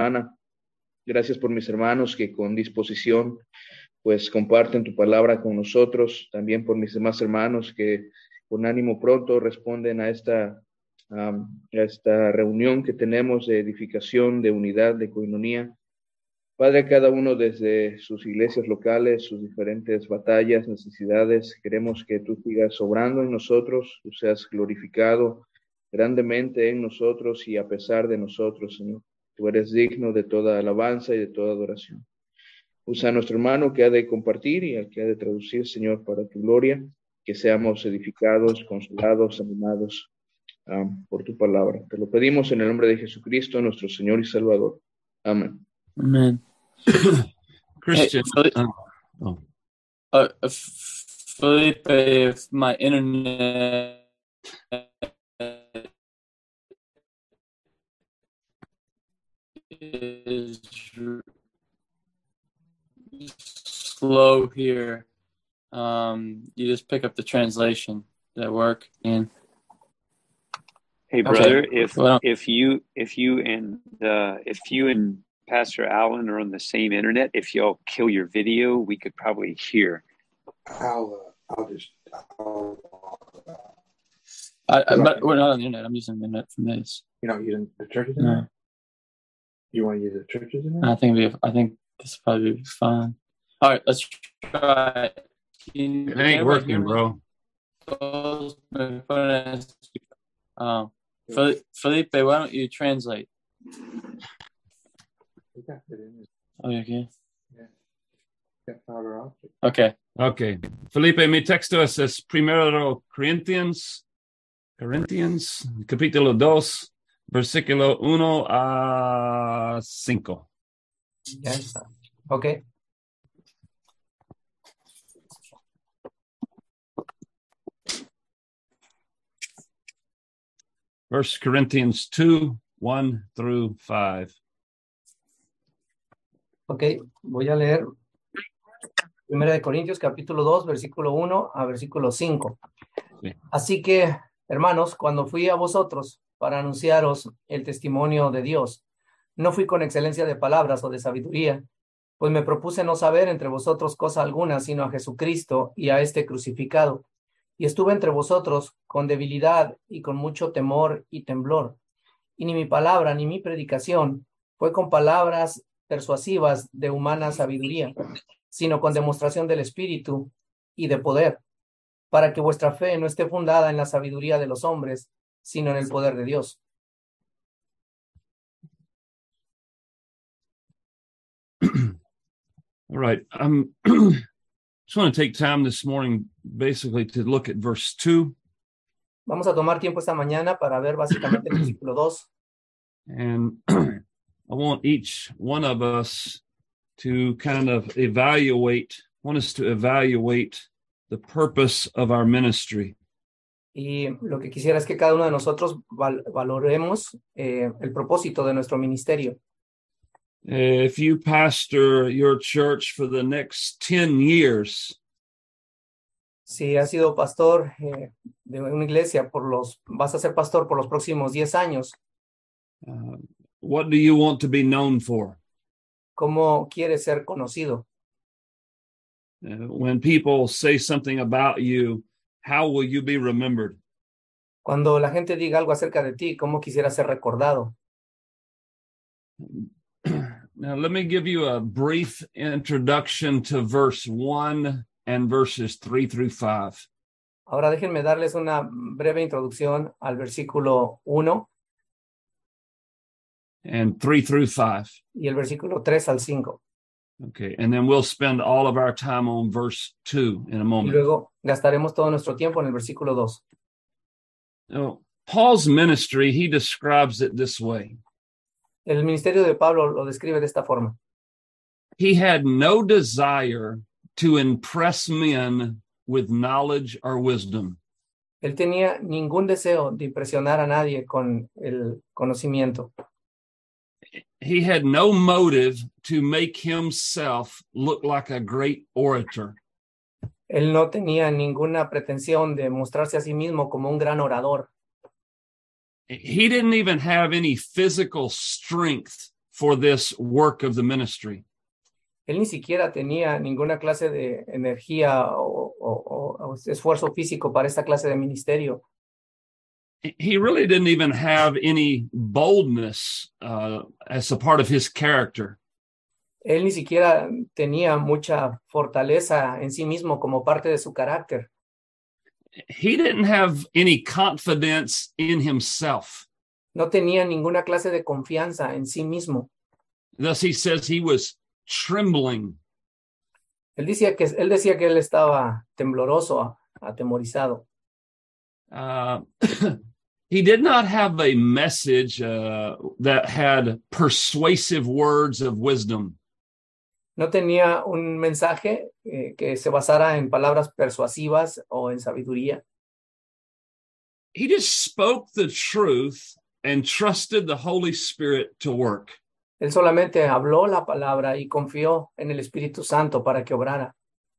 semana. Gracias por mis hermanos que con disposición pues comparten tu palabra con nosotros. También por mis demás hermanos que con ánimo pronto responden a esta reunión que tenemos de edificación, de unidad, de coinonía. Padre, cada uno desde sus iglesias locales, sus diferentes batallas, necesidades, queremos que tú sigas obrando en nosotros, tú seas glorificado grandemente en nosotros y a pesar de nosotros, Señor. Tú eres digno de toda alabanza y de toda adoración. Usa a nuestro hermano que ha de compartir y al que ha de traducir, Señor, para tu gloria, que seamos edificados, consolados, animados por tu palabra. Te lo pedimos en el nombre de Jesucristo, nuestro Señor y Salvador. Amén. Amen. Christian. Felipe, if my internet is slow here, you just pick up the translation. Does that work? And hey, brother, okay. if you and Pastor Allen are on the same internet, if y'all kill your video, we could probably hear. But we're not on the internet. I'm using the internet from this. You're not using the church's internet? No. You want to use the church's internet? I think this will probably be fine. All right, let's try it. It ain't working, bro. Felipe, why don't you translate? Oh, you okay? Yeah. Okay. Felipe, mi texto es primero Corinthians, capítulo 2, versículo 1 a 5. Ya está. Okay. First Corinthians 2, 1 through 5. Ok, voy a leer 1 Corintios capítulo 2, versículo 1 a versículo 5. Sí. Así que, hermanos, cuando fui a vosotros para anunciaros el testimonio de Dios, no fui con excelencia de palabras o de sabiduría, pues me propuse no saber entre vosotros cosa alguna, sino a Jesucristo y a este crucificado. Y estuve entre vosotros con debilidad y con mucho temor y temblor. Y ni mi palabra ni mi predicación fue con palabras persuasivas de humana sabiduría, sino con demostración del Espíritu y de poder, para que vuestra fe no esté fundada en la sabiduría de los hombres, sino en el poder de Dios. All right. Just want to take time this morning basically to look at verse 2. Vamos a tomar tiempo esta mañana para ver básicamente el versículo 2. And I want each one of us to kind of evaluate the purpose of our ministry. Y lo que quisiera es que cada uno de nosotros valoremos el propósito de nuestro ministerio. If you pastor your church for the next 10 years, si has sido pastor de una iglesia vas a ser pastor por los próximos 10 años. What do you want to be known for? ¿Cómo quieres ser conocido? When people say something about you, how will you be remembered? Cuando la gente diga algo acerca de ti, ¿cómo quisieras ser recordado? Now, let me give you a brief introduction to verse 1 and verses 3 through 5. Ahora déjenme darles una breve introducción al versículo 1 and 3 through 5. Y el versículo 3 al 5. Okay, and then we'll spend all of our time on verse 2 in a Y moment. luego gastaremos todo nuestro tiempo en el versículo 2. Now, Paul's ministry, he describes it this way. El ministerio de Pablo lo describe de esta forma. He had no desire to impress men with knowledge or wisdom. Él tenía ningún deseo de impresionar a nadie con el conocimiento. He had no motive to make himself look like a great orator. Él no tenía ninguna pretensión de mostrarse a sí mismo como un gran orador. He didn't even have any physical strength for this work of the ministry. Él ni siquiera tenía ninguna clase de energía o esfuerzo físico para esta clase de ministerio. He really didn't even have any boldness as a part of his character. Él ni siquiera tenía mucha fortaleza en sí mismo como parte de su carácter. He didn't have any confidence in himself. No tenía ninguna clase de confianza en sí mismo. Thus, he says he was trembling. Él decía que él estaba tembloroso, atemorizado. He did not have a message that had persuasive words of wisdom. No tenía un mensaje que se basara en palabras persuasivas o en sabiduría. He just spoke the truth and trusted the Holy Spirit to work. Él solamente habló la palabra y confió en el Espíritu Santo para que obrara.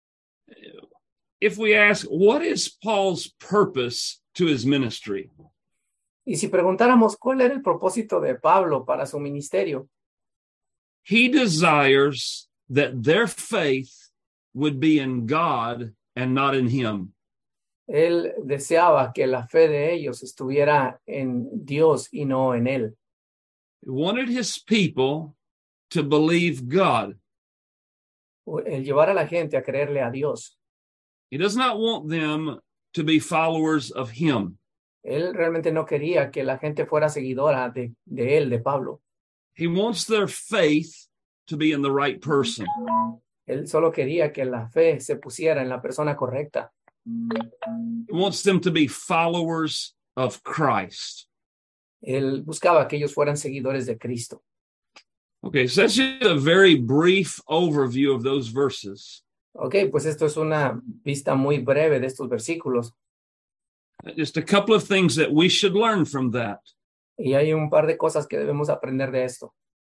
If we ask, what is Paul's purpose to his ministry? Y si preguntáramos cuál era el propósito de Pablo para su ministerio, He desires that their faith would be in God and not in him. él deseaba que la fe de ellos estuviera en Dios y no en él. He wanted his people to believe God. El llevar a la gente a creerle a Dios. He does not want them to be followers of him. Él realmente no quería que la gente fuera seguidora de él, de Pablo. He wants their faith to be in the right person. Él solo quería que la fe se pusiera en la persona correcta. He wants them to be followers of Christ. Él buscaba que ellos fueran seguidores de Cristo. Okay, so that's just a very brief overview of those verses. Ok, pues esto es una vista muy breve de estos versículos. Just a couple of things that we should learn from that. Y hay un par de cosas que debemos aprender de esto.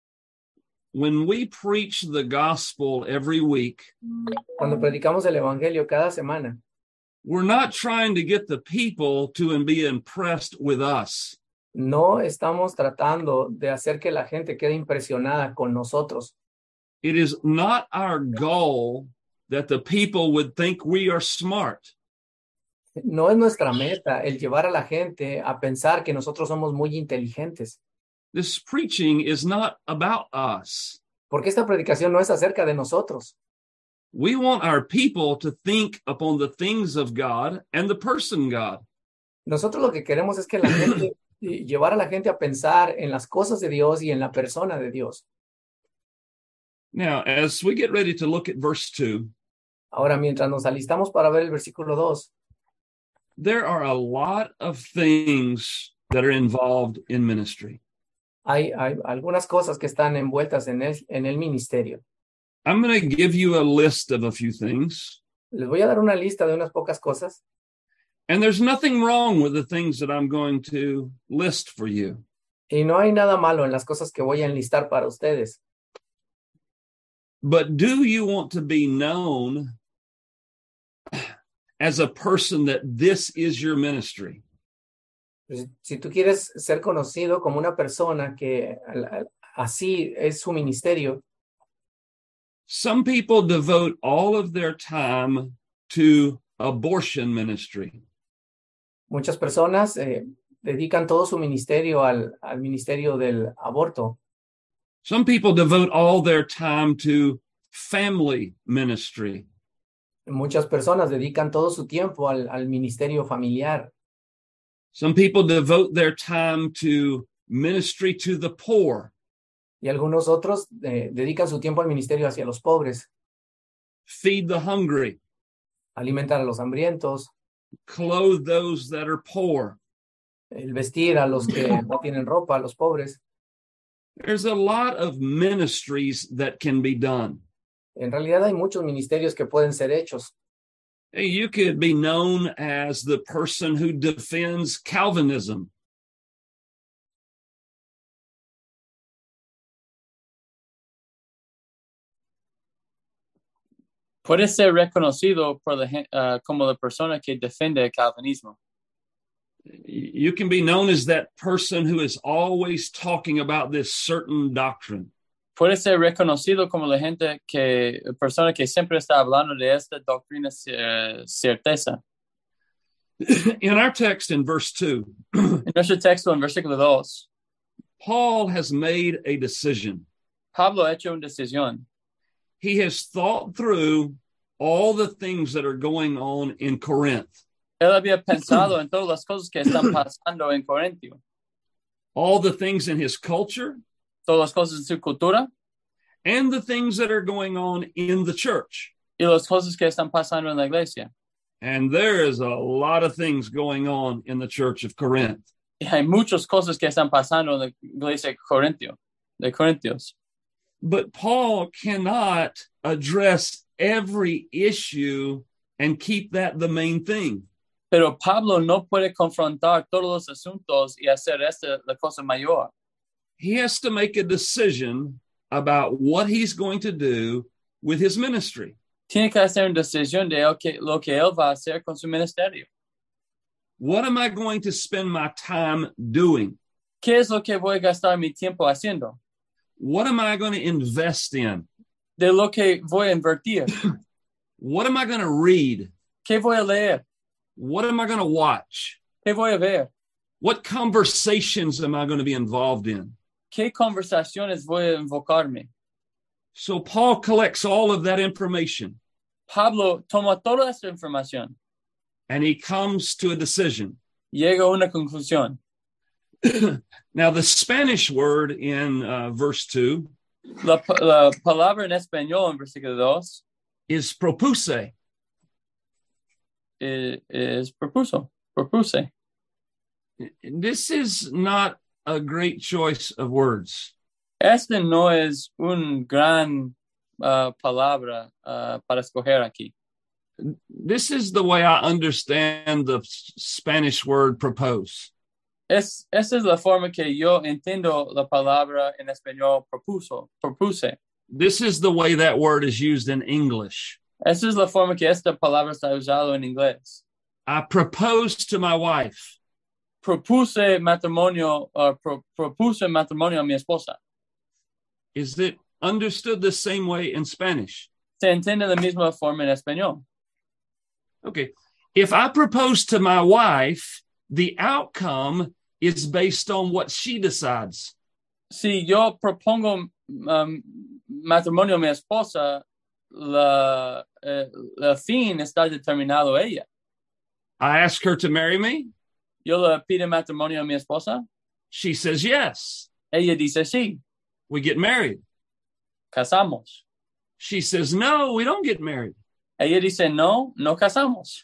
When we preach the gospel every week, Cuando predicamos el evangelio cada semana, we're not trying to get the people to be impressed with us. no estamos tratando de hacer que la gente quede impresionada con nosotros. It is not our goal that the people would think we are smart. No es nuestra meta el llevar a la gente a pensar que nosotros somos muy inteligentes. This preaching is not about us. Porque esta predicación no es acerca de nosotros. We want our people to think upon the things of God and the person God. Nosotros lo que queremos es que la gente, llevar a la gente a pensar en las cosas de Dios y en la persona de Dios. Now, as we get ready to look at verse 2, Ahora, mientras nos alistamos para ver el versículo 2, there are a lot of things that are involved in ministry. hay algunas cosas que están envueltas en el ministerio. I'm going to give you a list of a few things. Les voy a dar una lista de unas pocas cosas. And there's nothing wrong with the things that I'm going to list for you. Y no hay nada malo en las cosas que voy a enlistar para ustedes. But do you want to be known as a person that this is your ministry? Si tú quieres ser conocido como una persona que así es su ministerio, Some people devote all of their time to abortion ministry. muchas personas dedican todo su ministerio al ministerio del aborto. Some people devote all their time to family ministry. Muchas personas dedican todo su tiempo al ministerio familiar. Some people devote their time to ministry to the poor. Y algunos otros dedican su tiempo al ministerio hacia los pobres, Feed the hungry, alimentar a los hambrientos, clothe those that are poor. el vestir a los que no tienen ropa, a los pobres. There's a lot of ministries that can be done. En realidad hay muchos ministerios que pueden ser hechos. Hey, you could be known as the person who defends Calvinism. Puede ser reconocido por como la persona que defiende el calvinismo. You can be known as that person who is always talking about this certain doctrine. Puede ser reconocido como persona que siempre está hablando de esta doctrina certeza. In our text in verse 2, En nuestro texto, en versículo 2, Paul has made a decision. Pablo ha hecho una decisión. He has thought through all the things that are going on in Corinth, Él había pensado en todas las cosas que están pasando en Corintio, all the things in his culture, todas las cosas en su cultura and the things that are going on in the church. y las cosas que están pasando en la iglesia. And there is a lot of things going on in the church of Corinth. Y hay muchas cosas que están pasando en la iglesia de Corintios. But Paul cannot address every issue and keep that the main thing. Pero Pablo no puede confrontar todos los asuntos y hacer esta la cosa mayor. He has to make a decision about what he's going to do with his ministry. Tiene que hacer una decisión de lo que él va a hacer con su ministerio. What am I going to spend my time doing? ¿Qué es lo que voy a gastar mi tiempo haciendo? What am I going to invest in? De lo que voy a invertir. What am I going to read? ¿Qué voy a leer? What am I going to watch? ¿Qué voy a ver? What conversations am I going to be involved in? ¿Qué conversaciones voy a invocarme? So Paul collects all of that information Pablo toma toda esta información. and he comes to a decision. Llega a una conclusión. Now, the Spanish word in verse 2 La palabra en español en versículo 2 is propuse. es propuse. This is not a great choice of words. Este no es un gran palabra para escoger aquí. This is the way I understand the Spanish word propose. Esa es la forma que yo entiendo la palabra en español propuse. This is the way that word is used in English. Esa es la forma que esta palabra está usada en inglés. I propose to my wife. Propuse matrimonio a mi esposa. Is it understood the same way in Spanish? Se entiende de la misma forma en español. Okay. If I propose to my wife, the outcome is based on what she decides. Si yo propongo matrimonio a mi esposa, la fin está determinado ella. I ask her to marry me. Yo le pido matrimonio a mi esposa. She says yes. Ella dice sí. We get married. Casamos. She says, no, we don't get married. Ella dice no, no casamos.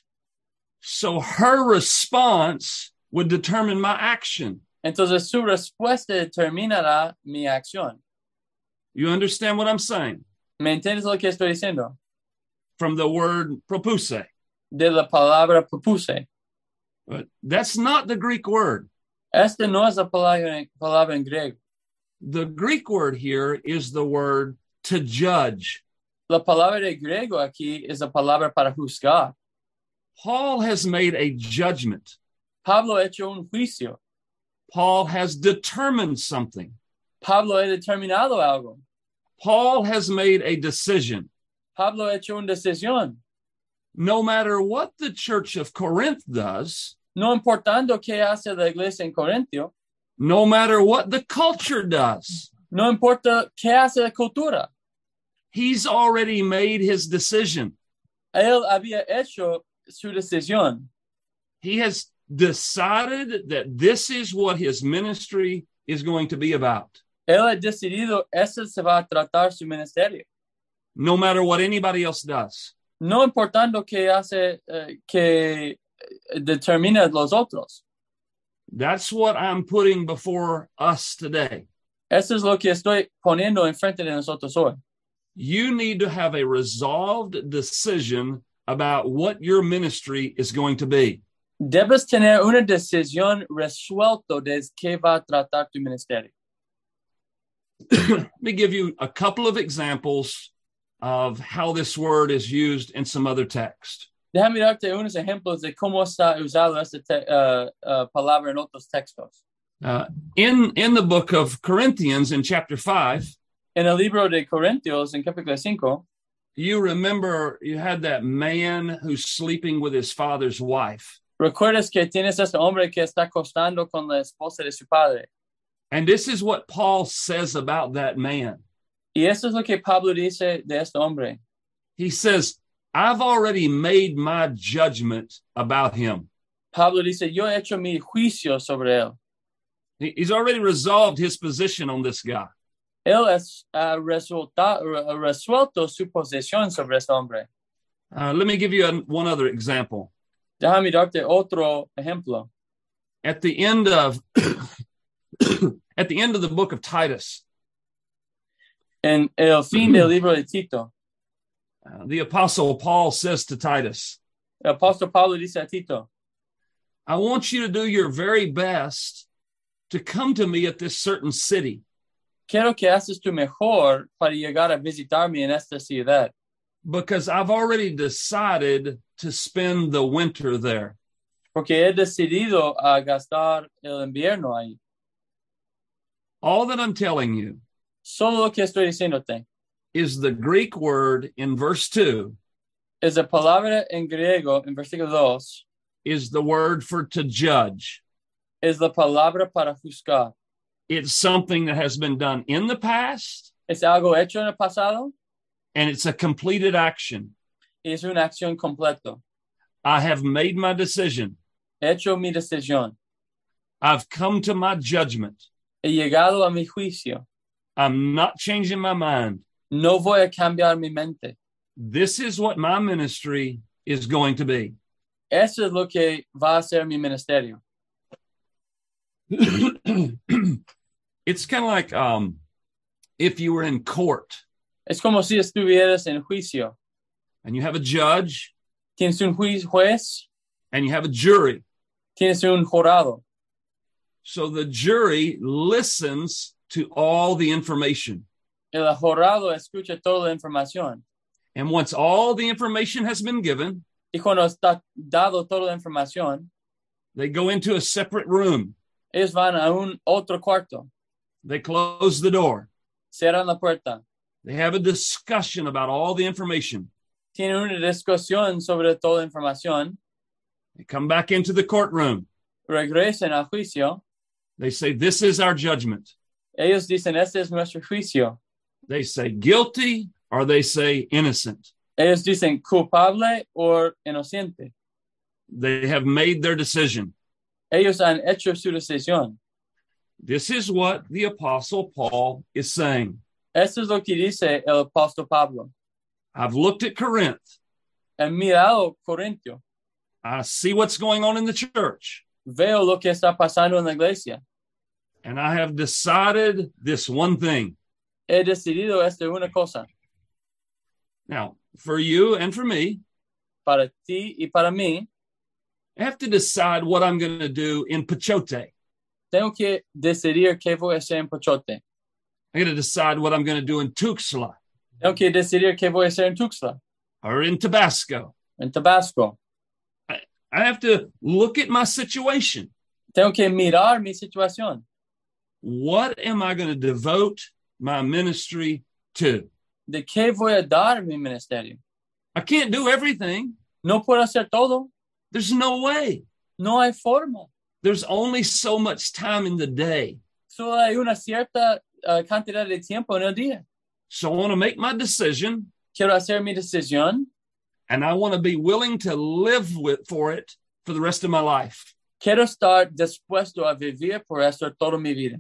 So her response would determine my action. Entonces su respuesta determinará mi acción. You understand what I'm saying? ¿Me entiendes lo que estoy diciendo? From the word propuse. De la palabra propuse. But that's not the Greek word. Esta no es la palabra en griego. The Greek word here is the word to judge. La palabra de griego aquí es la palabra para juzgar. Paul has made a judgment. Pablo ha hecho un juicio. Paul has determined something. Pablo ha determinado algo. Paul has made a decision. Pablo ha hecho una decisión. No matter what the church of Corinth does, No importando qué hace la iglesia en Corintio, no matter what the culture does, no importa qué hace la cultura. he's already made his decision. Él había hecho su decisión. He has decided that this is what his ministry is going to be about, Él ha decidido, ese se va a tratar su ministerio. no matter what anybody else does. No importando qué hace, que determina los otros. That's what I'm putting before us today. Eso es lo que estoy poniendo enfrente de nosotros hoy. You need to have a resolved decision about what your ministry is going to be. Debes tener una decisión resuelta de qué va a tratar tu ministerio. Let me give you a couple of examples of how this word is used in some other text. Déjame darte unos ejemplos de cómo está usado esta palabra en otros textos. In the book of Corinthians in chapter 5, En el libro de Corintios, en capítulo 5, you remember you had that man who's sleeping with his father's wife. recuerdas que tienes este hombre que está acostando con la esposa de su padre. And this is what Paul says about that man. Y esto es lo que Pablo dice de este hombre. He says, I've already made my judgment about him. Pablo dice, yo he hecho mi juicio sobre él. He's already resolved his position on this guy. Él ha resuelto su posición sobre este hombre. Let me give you one other example. Déjame darte otro ejemplo. At the end of at the end of the book of Titus, En el fin del libro de Tito, the apostle Paul says to Titus, el apóstol Pablo dice a Tito, I want you to do your very best to come to me at this certain city, quiero que haces tu mejor para llegar a visitarme en esta ciudad, because I've already decided to spend the winter there. porque he decidido a gastar el invierno ahí. All that I'm telling you Solo lo que estoy diciéndote is the Greek word in verse 2 es la palabra en griego, en versículo 2, is the word for to judge. es la palabra para juzgar. It's something that has been done in the past, Es algo hecho en el pasado and it's a completed action. y es una acción completa. I have made my decision. He hecho mi decisión. I've come to my judgment. He llegado a mi juicio. I'm not changing my mind. No voy a cambiar mi mente. This is what my ministry is going to be. Eso es lo que va a ser mi ministerio. It's kind of like if you were in court Es como si estuvieras en juicio. and you have a judge Tienes un juez, and you have a jury. tienes un jurado. So the jury listens to all the information. El jurado escucha toda la información. And once all the information has been given, Y cuando está dado toda la información, they go into a separate room. ellos van a un otro cuarto. They close the door. Cierran la puerta. They have a discussion about all the information. Tienen una discusión sobre toda la información. They come back into the courtroom. Regresan al juicio. They say, this is our judgment. Ellos dicen, este es nuestro juicio. They say guilty or they say innocent. Ellos dicen culpable o inocente. They have made their decision. Ellos han hecho su decisión. This is what the Apostle Paul is saying. Esto es lo que dice el apóstol Pablo. I've looked at Corinth. He mirado Corintio. I see what's going on in the church. Veo lo que está pasando en la iglesia. And I have decided this one thing. He decidido esta una cosa. Now, for you and for me, Para ti y para mí, I have to decide what I'm going to do in Pachote. tengo que decidir qué voy a hacer en Pochote. I got to decide what I'm going to do in Tuxtla Tengo que decidir qué voy a hacer en Tuxtla, or in Tabasco. en Tabasco. I have to look at my situation. Tengo que mirar mi situación. What am I going to devote my ministry to? ¿De qué voy a dar mi ministerio? I can't do everything. No puedo hacer todo. There's no way. No hay forma. There's only so much time in the day. Solo hay una cierta cantidad de tiempo en el día. So I want to make my decision, Quiero hacer mi decisión. and I want to be willing to live for it for the rest of my life. Quiero estar dispuesto a vivir por esto toda mi vida.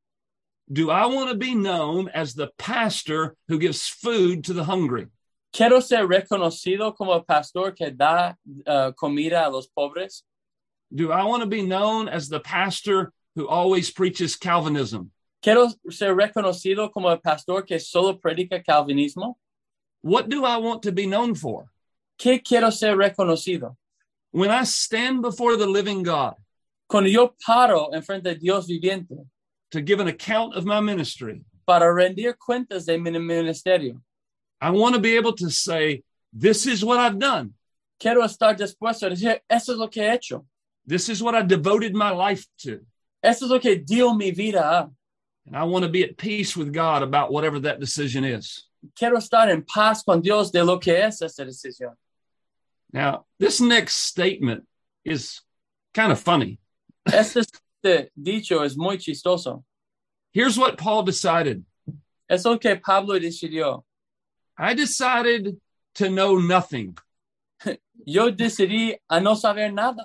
Do I want to be known as the pastor who gives food to the hungry? Quiero ser reconocido como el pastor que da comida a los pobres. Do I want to be known as the pastor who always preaches Calvinism? Quiero ser reconocido como el pastor que solo predica calvinismo. What do I want to be known for? ¿Qué quiero ser reconocido? When I stand before the living God Cuando yo paro enfrente de Dios viviente to give an account of my ministry, para rendir cuentas de mi ministerio, I want to be able to say, this is what I've done. quiero estar dispuesto a decir, eso es lo que he hecho. This is what I devoted my life to. Eso es lo que dio mi vida a. And I want to be at peace with God about whatever that decision is. Quiero estar en paz con Dios de lo que es esa decisión. Now, this next statement is kind of funny. Este dicho es muy chistoso. Here's what Paul decided. Es lo que Pablo decidió. I decided to know nothing. Yo decidí a no saber nada.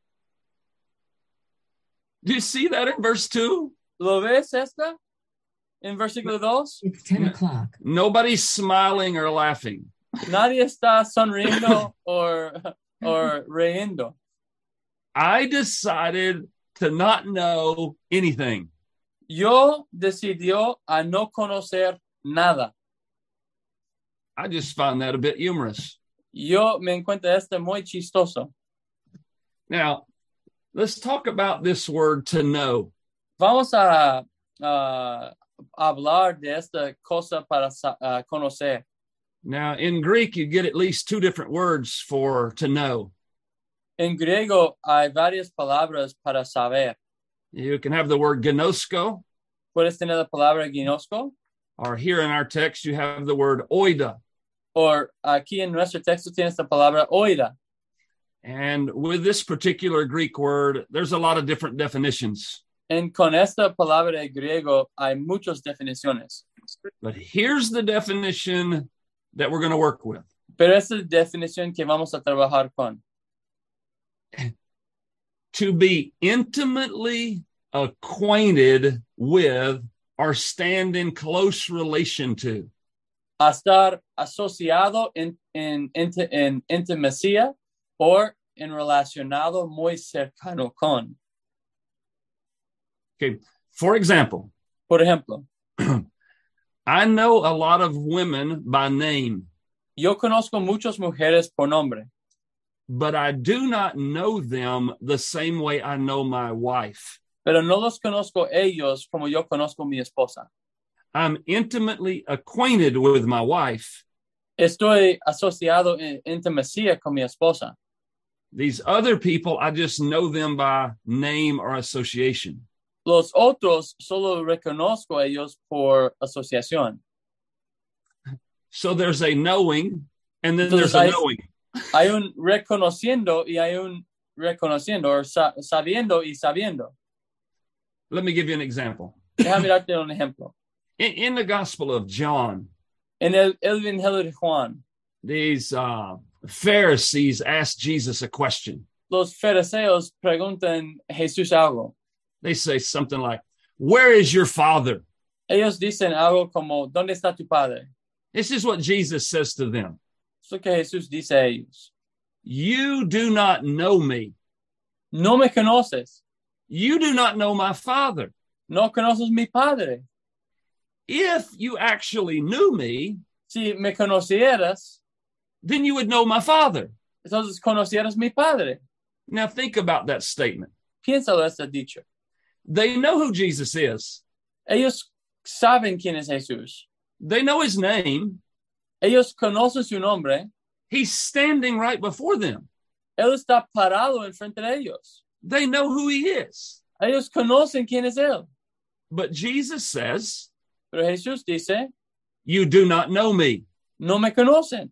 Do you see that in verse 2? ¿Lo ves esta? En versículo 2. It's 10 o'clock. Nobody's smiling or laughing. Nadie está sonriendo or riendo. I decided to not know anything. Yo decidió a no conocer nada. I just find that a bit humorous. Yo me encuentro este muy chistoso. Now, let's talk about this word to know. Vamos a hablar de esta cosa para conocer. Now, in Greek, you get at least two different words for to know. En griego hay varias palabras para saber. You can have the word gnosko, Puedes tener la palabra ginosko, or here in our text, you have the word oida. o aquí en nuestro texto tienes la palabra oida. And with this particular Greek word, there's a lot of different definitions. En con esta palabra de griego hay muchas definiciones. But here's the definition that we're going to work with. Pero esta es la definición que vamos a trabajar con. To be intimately acquainted with or stand in close relation to. A estar asociado en intimacia o en relacionado muy cercano con. Okay. For example, Por ejemplo, I know a lot of women by name, yo conozco muchas mujeres por nombre, but I do not know them the same way I know my wife. pero no los conozco ellos como yo conozco mi esposa. I'm intimately acquainted with my wife. Estoy asociado en intimacia con mi esposa. These other people, I just know them by name or association. Los otros solo reconozco a ellos por asociación. So there's a knowing, and then Entonces, there's a knowing. Hay un reconociendo y hay un reconociendo, o sabiendo y sabiendo. Let me give you an example. Déjame darte un ejemplo. In the Gospel of John, En el Evangelio de Juan, these Pharisees asked Jesus a question. los fariseos preguntan a Jesús algo. They say something like, "Where is your father?" Ellos dicen algo como, ¿dónde está tu padre? This is what Jesus says to them. Es lo que Jesús dice a ellos. You do not know me. No me conoces. You do not know my father. No conoces mi padre. If you actually knew me, Si me conocieras, then you would know my father. entonces conocieras mi padre. Now think about that statement. Piénsalo este dicho. They know who Jesus is. Ellos saben quién es Jesús. They know his name. Ellos conocen su nombre. He's standing right before them. Él está parado enfrente de ellos. They know who he is. Ellos conocen quién es él. But Jesus says, Pero Jesús dice, you do not know me. no me conocen.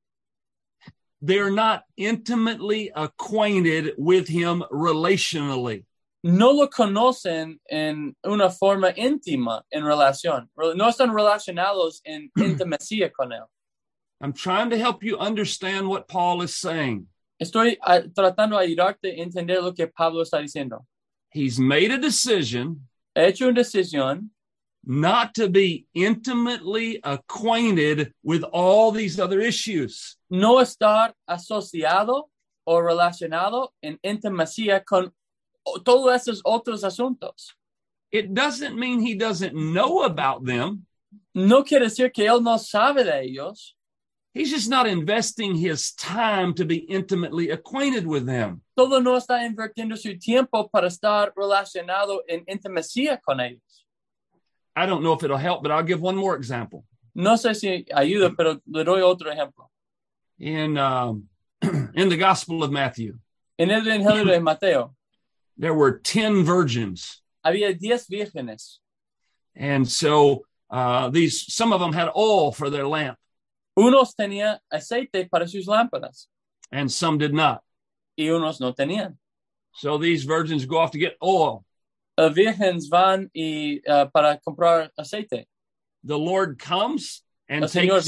They're not intimately acquainted with him relationally. No lo conocen en una forma íntima, en relación. No están relacionados en intimacia con él. I'm trying to help you understand what Paul is saying. Estoy tratando de ayudarte a entender lo que Pablo está diciendo. He's made a decision He hecho una decisión not to be intimately acquainted with all these other issues. no estar asociado o relacionado en intimacia con todos esos otros asuntos. It doesn't mean he doesn't know about them. No quiere decir que él no sabe de ellos. He's just not investing his time to be intimately acquainted with them. Todo no está invirtiendo su tiempo para estar relacionado en intimacia con ellos. I don't know if it'll help, but I'll give one more example. No sé si ayuda, pero le doy otro ejemplo. In in the Gospel of Matthew, En el Evangelio de Mateo there were 10 virgins. había 10 vírgenes. And so some of them had oil for their lamp, Unos tenían aceite para sus lámparas and some did not. y unos no tenían. So these virgins go off to get oil. Vírgenes van para comprar aceite. The Lord comes and El Señor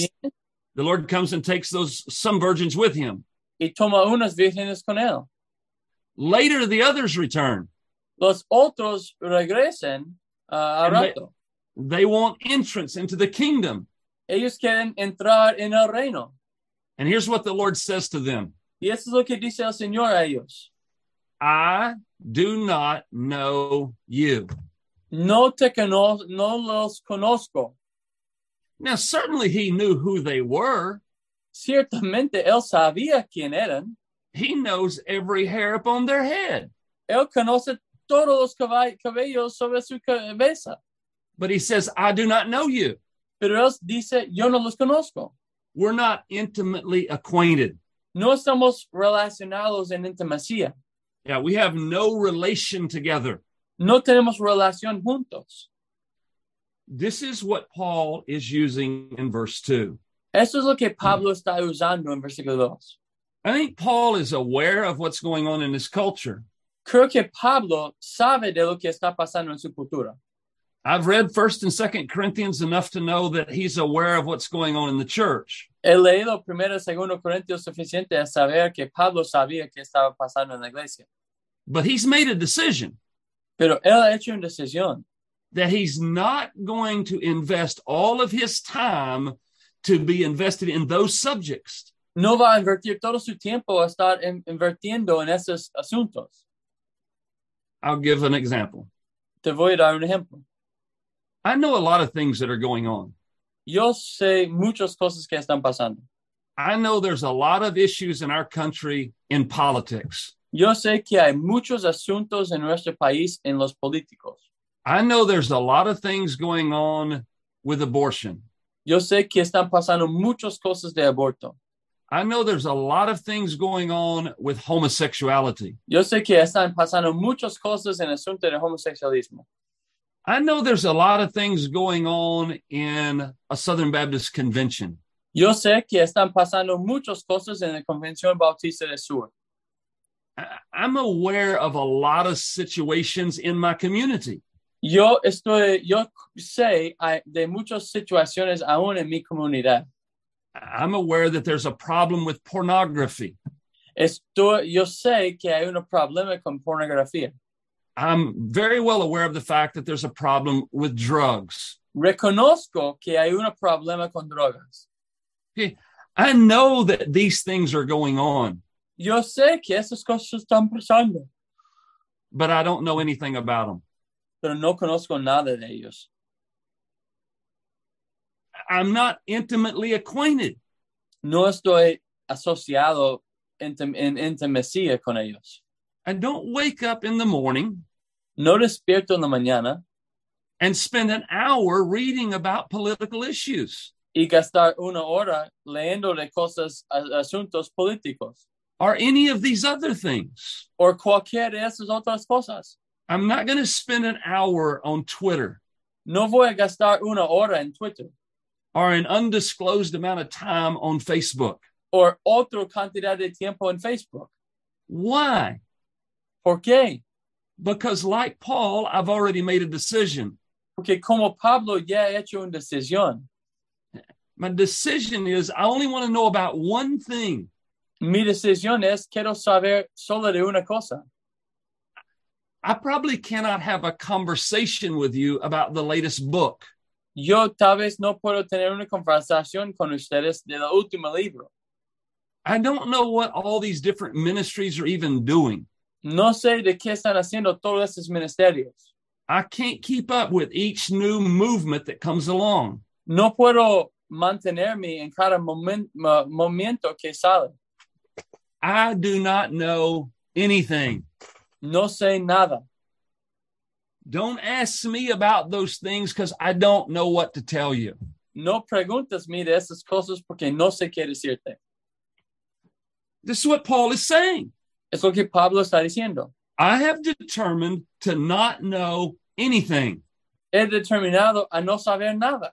takes some virgins with him. y toma unas vírgenes con él. Later, the others return. Los otros regresen a And rato. They want entrance into the kingdom. Ellos quieren entrar en el reino. And here's what the Lord says to them. Y eso es lo que dice el Señor a ellos. I do not know you. No los conozco. Now, certainly he knew who they were. Ciertamente él sabía quién eran. He knows every hair upon their head. Él conoce todos los cabellos sobre su cabeza. But he says, I do not know you. Pero él dice, yo no los conozco. We're not intimately acquainted. No estamos relacionados en intimacía. Yeah, we have no relation together. No tenemos relación juntos. This is what Paul is using in verse 2. Eso es lo que Pablo está usando en versículo 2. I think Paul is aware of what's going on in his culture. Creo que Pablo sabe de lo que está pasando en su cultura. I've read 1st and 2nd Corinthians enough to know that he's aware of what's going on in the church. He leído 1 y 2 Corintios suficiente a saber que Pablo sabía que estaba pasando en la iglesia. But he's made a decision Pero él ha hecho una decisión that he's not going to invest all of his time to be invested in those subjects. no va a invertir todo su tiempo a estar invirtiendo en esos asuntos. I'll give an example. Te voy a dar un ejemplo. I know a lot of things that are going on. Yo sé muchas cosas que están pasando. I know there's a lot of issues in our country in politics. Yo sé que hay muchos asuntos en nuestro país en los políticos. I know there's a lot of things going on with abortion. Yo sé que están pasando muchas cosas de aborto. I know there's a lot of things going on with homosexuality. Yo sé que están pasando muchas cosas en el asunto del homosexualismo. I know there's a lot of things going on in a Southern Baptist convention. Yo sé que están pasando muchas cosas en la Convención Bautista del Sur. I'm aware of a lot of situations in my community. Yo sé de muchas situaciones aún en mi comunidad. I'm aware that there's a problem with pornography. Yo sé que hay un problema con pornografía. I'm very well aware of the fact that there's a problem with drugs. Reconozco que hay un problema con drogas. Okay. I know that these things are going on, Yo sé que esas cosas están pasando, but I don't know anything about them. pero no conozco nada de ellos. I'm not intimately acquainted. No estoy asociado en intimacía con ellos. I don't wake up in the morning No despierto en la mañana and spend an hour reading about political issues y gastar una hora leyendo de asuntos políticos or any of these other things. o cualquier de esas otras cosas. I'm not going to spend an hour on Twitter No voy a gastar una hora en Twitter or an undisclosed amount of time on Facebook. o otra cantidad de tiempo en Facebook. Why? ¿Por qué? Because like Paul, I've already made a decision. Porque como Pablo ya ha hecho una decisión. My decision is I only want to know about one thing. Mi decisión es quiero saber solo de una cosa. I probably cannot have a conversation with you about the latest book. Yo tal vez no puedo tener una conversación con ustedes del último libro. I don't know what all these different ministries are even doing. No sé de qué están haciendo todos esos ministerios. I can't keep up with each new movement that comes along. No puedo mantenerme en cada momento que sale. I do not know anything. No sé nada. Don't ask me about those things because I don't know what to tell you. No preguntas me de esas cosas porque no sé qué decirte. This is what Paul is saying. Es lo que Pablo está diciendo. I have determined to not know anything. He determinado a no saber nada.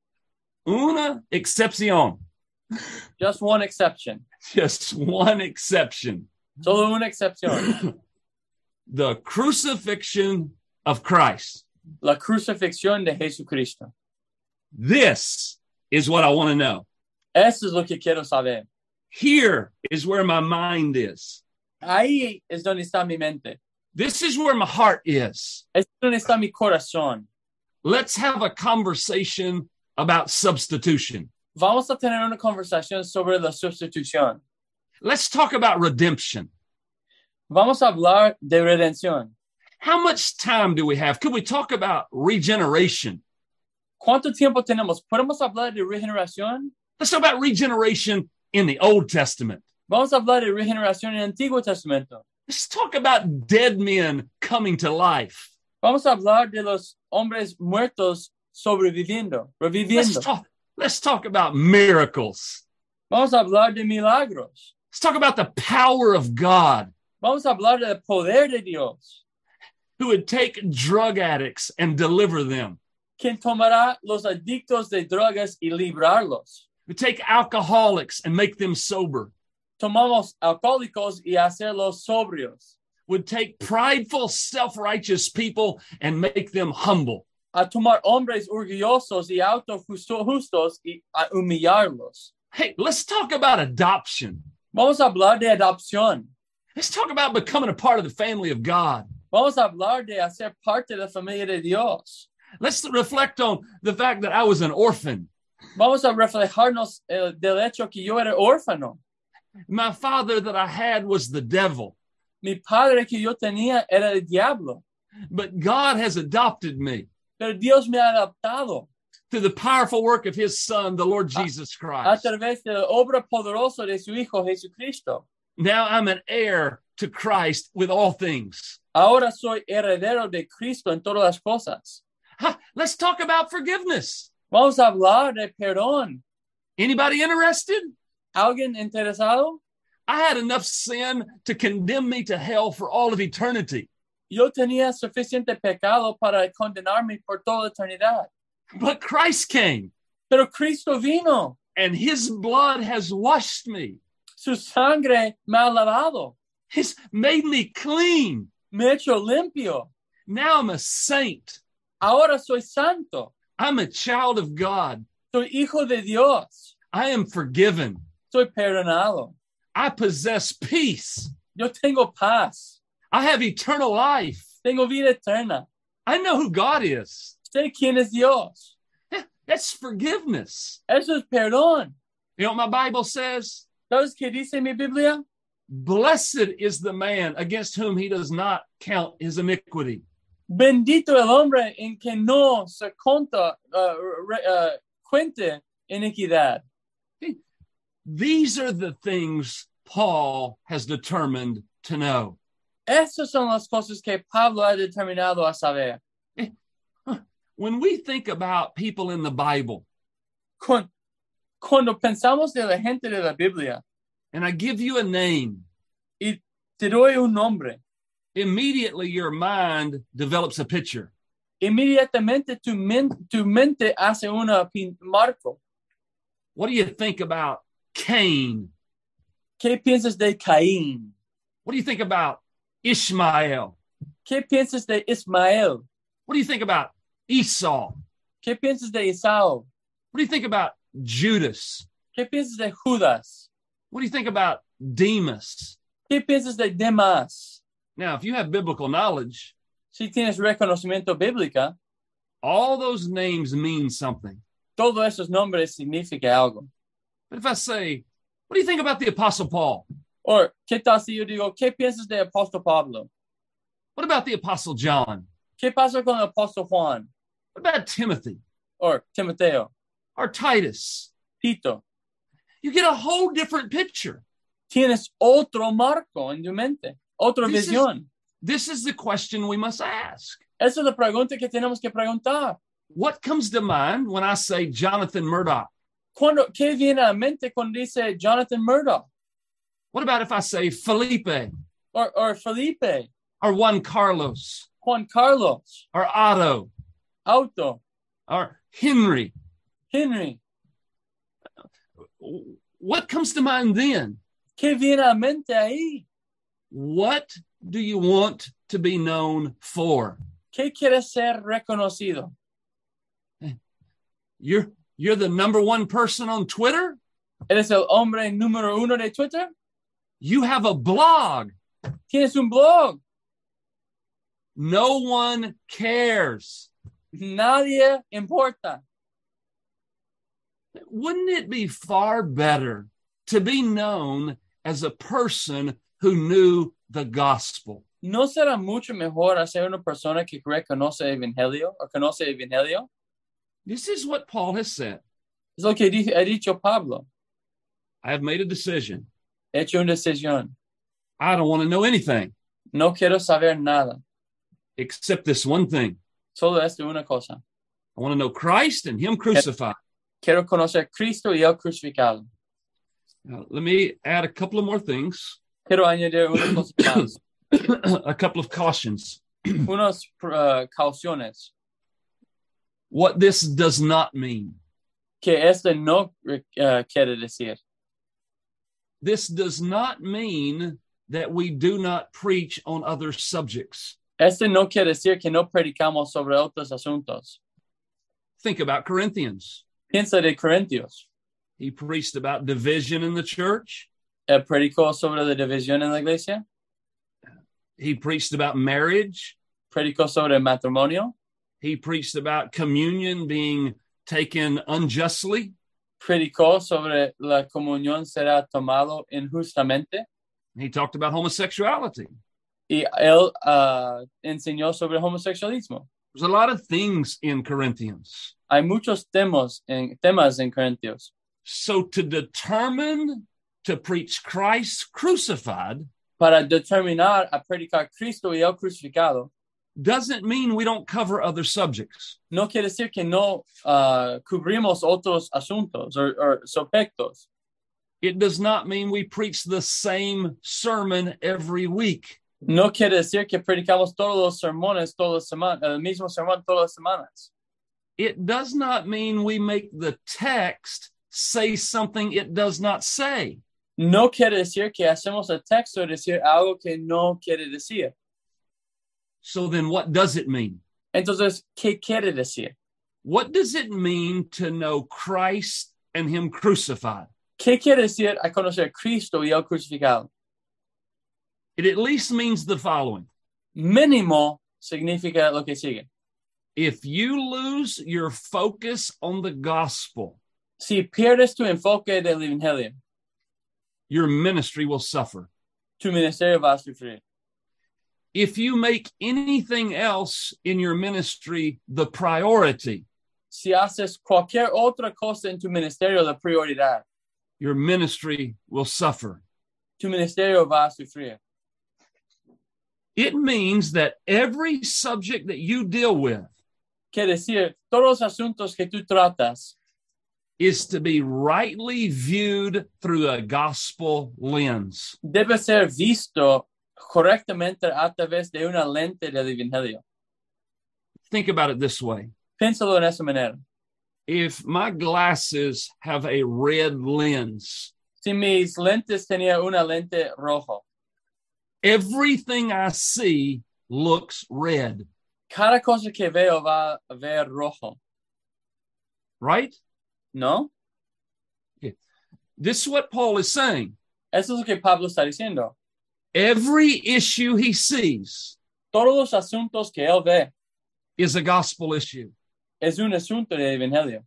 Una excepción. Just one exception. Just one exception. Solo una excepción. The crucifixion of Christ. La crucifixión de Jesucristo. This is what I want to know. Eso es lo que quiero saber. Here is where my mind is. Ahí es donde está mi mente. This is where my heart is. Es donde está mi corazón. Let's have a conversation about substitution. Vamos a tener una conversación sobre la sustitución. Let's talk about redemption. Vamos a hablar de redención. How much time do we have? Could we talk about regeneration? ¿Cuánto tiempo tenemos? ¿Podemos hablar de regeneración? Let's talk about regeneration in the Old Testament. Vamos a hablar de regeneración en el Antiguo Testamento. Let's talk about dead men coming to life. Vamos a hablar de los hombres muertos sobreviviendo, reviviendo. Let's talk about miracles. Vamos a hablar de milagros. Let's talk about the power of God, Vamos a hablar del poder de Dios, who would take drug addicts and deliver them, quien tomará los adictos de drogas y librarlos. who would take alcoholics and make them sober, Tomamos alcohólicos y hacerlos sobrios. would take prideful, self-righteous people and make them humble. A tomar hombres orgullosos y justos y a humillarlos. Hey, let's talk about adoption. Vamos a hablar de adopción. Let's talk about becoming a part of the family of God. Vamos a hablar de hacer parte de la familia de Dios. Let's reflect on the fact that I was an orphan. Vamos a reflejarnos del hecho que yo era órfano. My father that I had was the devil, Mi padre que yo tenía era el diablo, but God has adopted me pero Dios me ha adoptado through the powerful work of his son, the Lord Jesus a Christ. través de la obra poderosa de su Hijo Jesucristo. Now I'm an heir to Christ with all things. Ahora soy heredero de Cristo en todas las cosas. Let's talk about forgiveness. Vamos a hablar de perdón. Anybody interested? ¿Alguien interesado? I had enough sin to condemn me to hell for all of eternity. Yo tenía suficiente pecado para condenarme por toda eternidad. But Christ came, Pero Cristo vino. and his blood has washed me. Su sangre me ha lavado. He's made me clean. Me ha hecho limpio. Now I'm a saint. Ahora soy santo. I'm a child of God. Soy hijo de Dios. I am forgiven. Soy perdonado. I possess peace. Yo tengo paz. I have eternal life. Tengo vida eterna. I know who God is. Sé quién es Dios. That's forgiveness. Eso es perdón. You know what my Bible says? ¿Sabes qué dice mi Biblia? Blessed is the man against whom he does not count his iniquity. Bendito el hombre en que no se cuente iniquidad. These are the things Paul has determined to know. Esas son las cosas que Pablo ha determinado a saber. When we think about people in the Bible, Cuando pensamos de la gente de la Biblia and I give you a name, y te doy un nombre, immediately your mind develops a picture. inmediatamente tu mente hace una marco. What do you think about Cain? ¿Qué piensas de Caín? What do you think about Ishmael? ¿Qué piensas de Ismael? What do you think about Esau? ¿Qué piensas de Esau? What do you think about Judas? ¿Qué piensas de Judas? What do you think about Demas? ¿Qué piensas de Demas? Now, if you have biblical knowledge, Si tienes reconocimiento bíblico, all those names mean something. todos esos nombres significan algo. But if I say, what do you think about the Apostle Paul? O, ¿qué tal si yo digo, ¿qué piensas de Apóstol Pablo? What about the Apostle John? ¿Qué pasa con el Apóstol Juan? What about Timothy O Timoteo, or Titus? Tito? You get a whole different picture. Tienes otro marco en tu mente, otra This is- visión. This is the question we must ask. Esa es la pregunta que tenemos que preguntar. What comes to mind when I say Jonathan Murdoch? ¿Qué viene a mente cuando dice Jonathan Murdoch? What about if I say Felipe or Felipe, or Juan Carlos Juan Carlos, or Otto Auto, or Henry? Henry? What comes to mind then? ¿Qué viene a mente ahí? What do you want to be known for? ¿Qué quieres ser reconocido? You're the number one person on Twitter? ¿Eres el hombre número uno de Twitter? You have a blog. ¿Tienes un blog? No one cares. Nadie importa. Wouldn't it be far better to be known as a person who knew the gospel? ¿No será mucho mejor ser una persona que reconoce el evangelio o conoce el evangelio? This is what Paul has said. Es lo que ha dicho Pablo. I have made a decision. He hecho una decisión. I don't want to know anything No quiero saber nada. except this one thing. Solo esta una cosa. I want to know Christ and him crucified. Quiero conocer a Cristo y el crucificado. Now, let me add a couple of more things, Quiero añadir una cosa más. a couple of cautions. Unas cauciones. What this does not mean. Que este no quiere decir. This does not mean that we do not preach on other subjects. Este no quiere decir que no predicamos sobre otros asuntos. Think about Corinthians. Piensa de Corintios. He preached about division in the church. Predicó sobre la división en la iglesia. He preached about marriage. Predicó sobre el matrimonio. He preached about communion being taken unjustly. Predicó sobre la comunión será tomado injustamente. He talked about homosexuality. Y él enseñó sobre homosexualismo. There's a lot of things in Corinthians. Hay muchos temas en Corintios. So to determine to preach Christ crucified Para determinar a predicar Cristo y el crucificado, doesn't mean we don't cover other subjects. no quiere decir que no cubrimos otros asuntos o aspectos. It does not mean we preach the same sermon every week. No quiere decir que predicamos todos los sermones todas las semanas, el mismo sermón todas las semanas. It does not mean we make the text say something it does not say. No quiere decir que hacemos el texto decir algo que no quiere decir. So then what does it mean? Entonces, ¿qué quiere decir? What does it mean to know Christ and him crucified? ¿Qué quiere decir a conocer a Cristo y el crucificado? It at least means the following. Mínimo significa lo que sigue. If you lose your focus on the gospel, Si pierdes tu enfoque del evangelio, your ministry will suffer. tu ministerio va a sufrir. If you make anything else in your ministry the priority, Si haces cualquier otra cosa en tu ministerio de prioridad, your ministry will suffer. tu ministerio va a sufrir. It means that every subject that you deal with Quiere decir, todos los asuntos que tú tratas is to be rightly viewed through a gospel lens. debe ser visto correctamente a través de una lente del evangelio. Think about it this way. Piénsalo en esa manera. If my glasses have a red lens, Si mis lentes tenían una lente roja, everything I see looks red, cada cosa que veo va a ver rojo, right? ¿no? This is what Paul is saying. Eso es lo que Pablo está diciendo. Every issue he sees Todos los asuntos que él ve is a gospel issue. es un asunto del evangelio.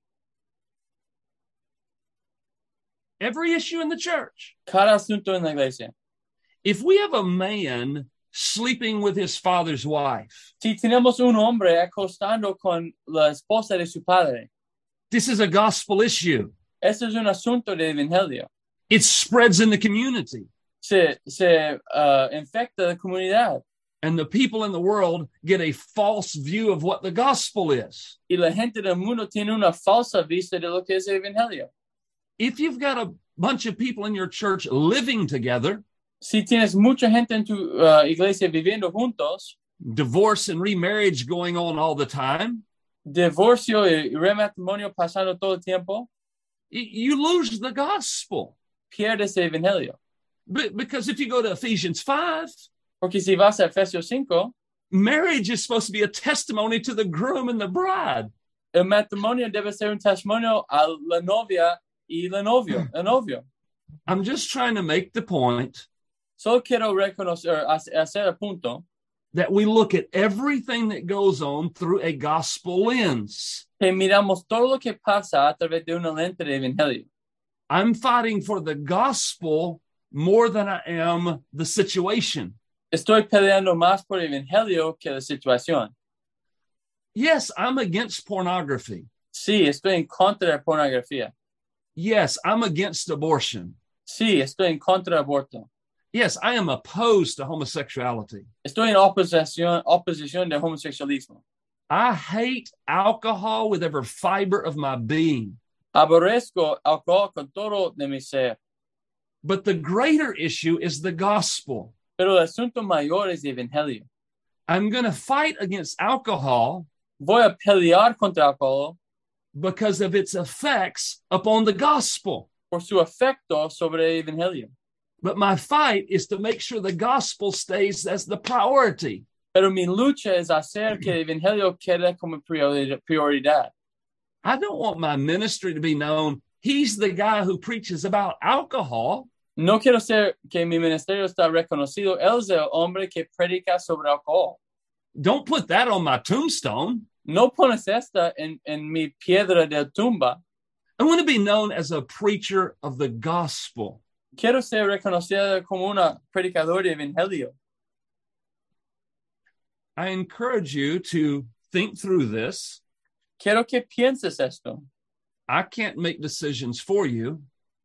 Every issue in the church. Cada asunto en la iglesia. If we have a man sleeping with his father's wife, Si tenemos un hombre acostando con la esposa de su padre, this is a gospel issue. eso es un asunto del evangelio. It spreads in the community. Se infecta la comunidad And the people in the world get a false view of what the gospel is. y la gente del mundo tiene una falsa vista de lo que es el evangelio. if you've got a bunch of people in your church living together, Si tienes mucha gente en tu iglesia viviendo juntos, divorce and remarriage going on all the time, divorcio y rematrimonio pasando todo el tiempo, you lose the gospel. pierdes el evangelio. Because if you go to Ephesians 5, Porque si vas a Efesios 5, marriage is supposed to be a testimony to the groom and the bride. el matrimonio debe ser un testimonio a la novia y el novio. I'm just trying to make the point Solo quiero reconocer, hacer el punto, that we look at everything that goes on through a gospel lens. que miramos todo lo que pasa a través de una lente de evangelio. I'm fighting for the gospel more than I am the situation. Estoy peleando más por el evangelio que la situación. Yes, I'm against pornography. Sí, estoy en contra de pornografía. Yes, I'm against abortion. Sí, estoy en contra de aborto. Yes, I am opposed to homosexuality. Estoy en oposición de homosexualismo. I hate alcohol with every fiber of my being. Aborrezco alcohol con todo de mi ser. But the greater issue is the gospel. Pero el asunto mayor es el evangelio. I'm going to fight against alcohol Voy a pelear contra el alcohol because of its effects upon the gospel. por su efecto sobre el evangelio. But my fight is to make sure the gospel stays as the priority. Pero mi lucha es hacer que el evangelio quede como prioridad. I don't want my ministry to be known. He's the guy who preaches about alcohol. No quiero ser que mi ministerio está reconocido. Él es el hombre que predica sobre alcohol. Don't put that on my tombstone. No pones esta en mi piedra de tumba. I want to be known as a preacher of the gospel. Quiero ser reconocida como una predicadora de evangelio. I encourage you to think through this. Quiero que pienses esto. I can't make decisions for you.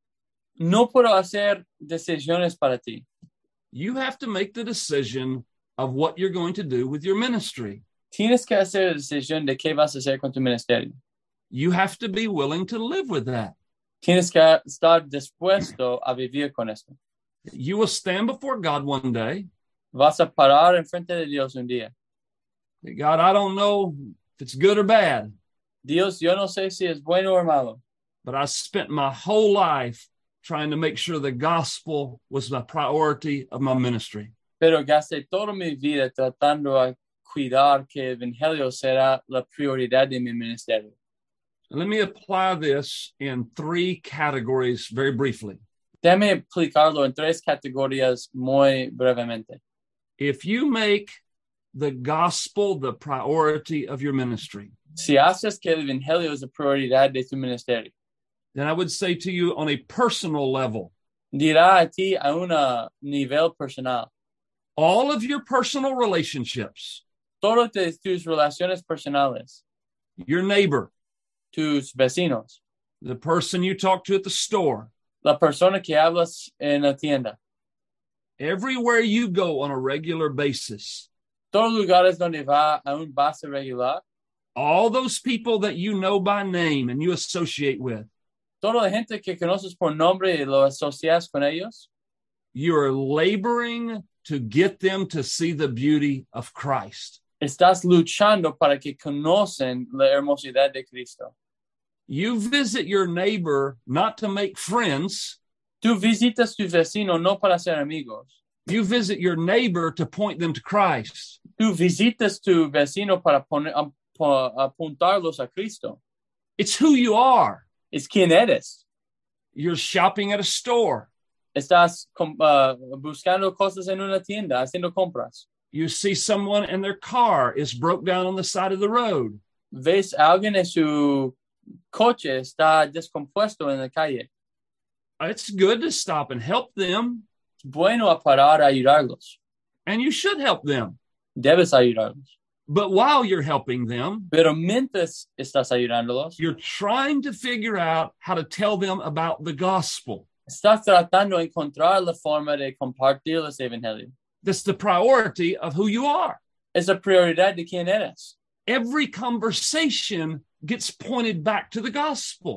No puedo hacer decisiones para ti. You have to make the decision of what you're going to do with your ministry. Tienes que hacer la decisión de qué vas a hacer con tu ministerio. You have to be willing to live with that. Tienes que estar dispuesto a vivir con esto. You will stand before God one day. Vas a parar enfrente de Dios un día. God, I don't know if it's good or bad, Dios, yo no sé si es bueno o malo, but I spent my whole life trying to make sure the gospel was the priority of my ministry. pero gasté toda mi vida tratando a cuidar que el evangelio será la prioridad de mi ministerio. Let me apply this in 3 categories very briefly. Déjame explicarlo en 3 categorías muy brevemente. If you make the gospel the priority of your ministry, Si haces que el evangelio es la prioridad de tu ministerio, then I would say to you on a personal level, dirá a ti a un nivel personal, all of your personal relationships, todas tus relaciones personales, your neighbor, tus vecinos, the person you talk to at the store, la persona que hablas en la tienda, everywhere you go on a regular basis, todos lugares donde va a un base regular, all those people that you know by name and you associate with, toda la gente que conoces por nombre y lo asocias con ellos, you're laboring to get them to see the beauty of Christ. estás luchando para que conocen la hermosidad de Cristo. You visit your neighbor not to make friends. Tú visitas tu vecino no para ser amigos. You visit your neighbor to point them to Christ. Tú visitas tu vecino para apuntarlos a Cristo. It's who you are. Es quien eres. You're shopping at a store. Estás buscando cosas en una tienda, haciendo compras. You see someone and their car is broke down on the side of the road. Ves a alguien en su coche está descompuesto en la calle. It's good to stop and help them. Es bueno a parar a ayudarlos. And you should help them. Debes ayudarlos. But while you're helping them, Pero mientras estás ayudándolos, you're trying to figure out how to tell them about the gospel. estás tratando de encontrar la forma de compartirles el evangelio. That's the priority of who you are. Es la prioridad de quién eres. Every conversation gets pointed back to the gospel.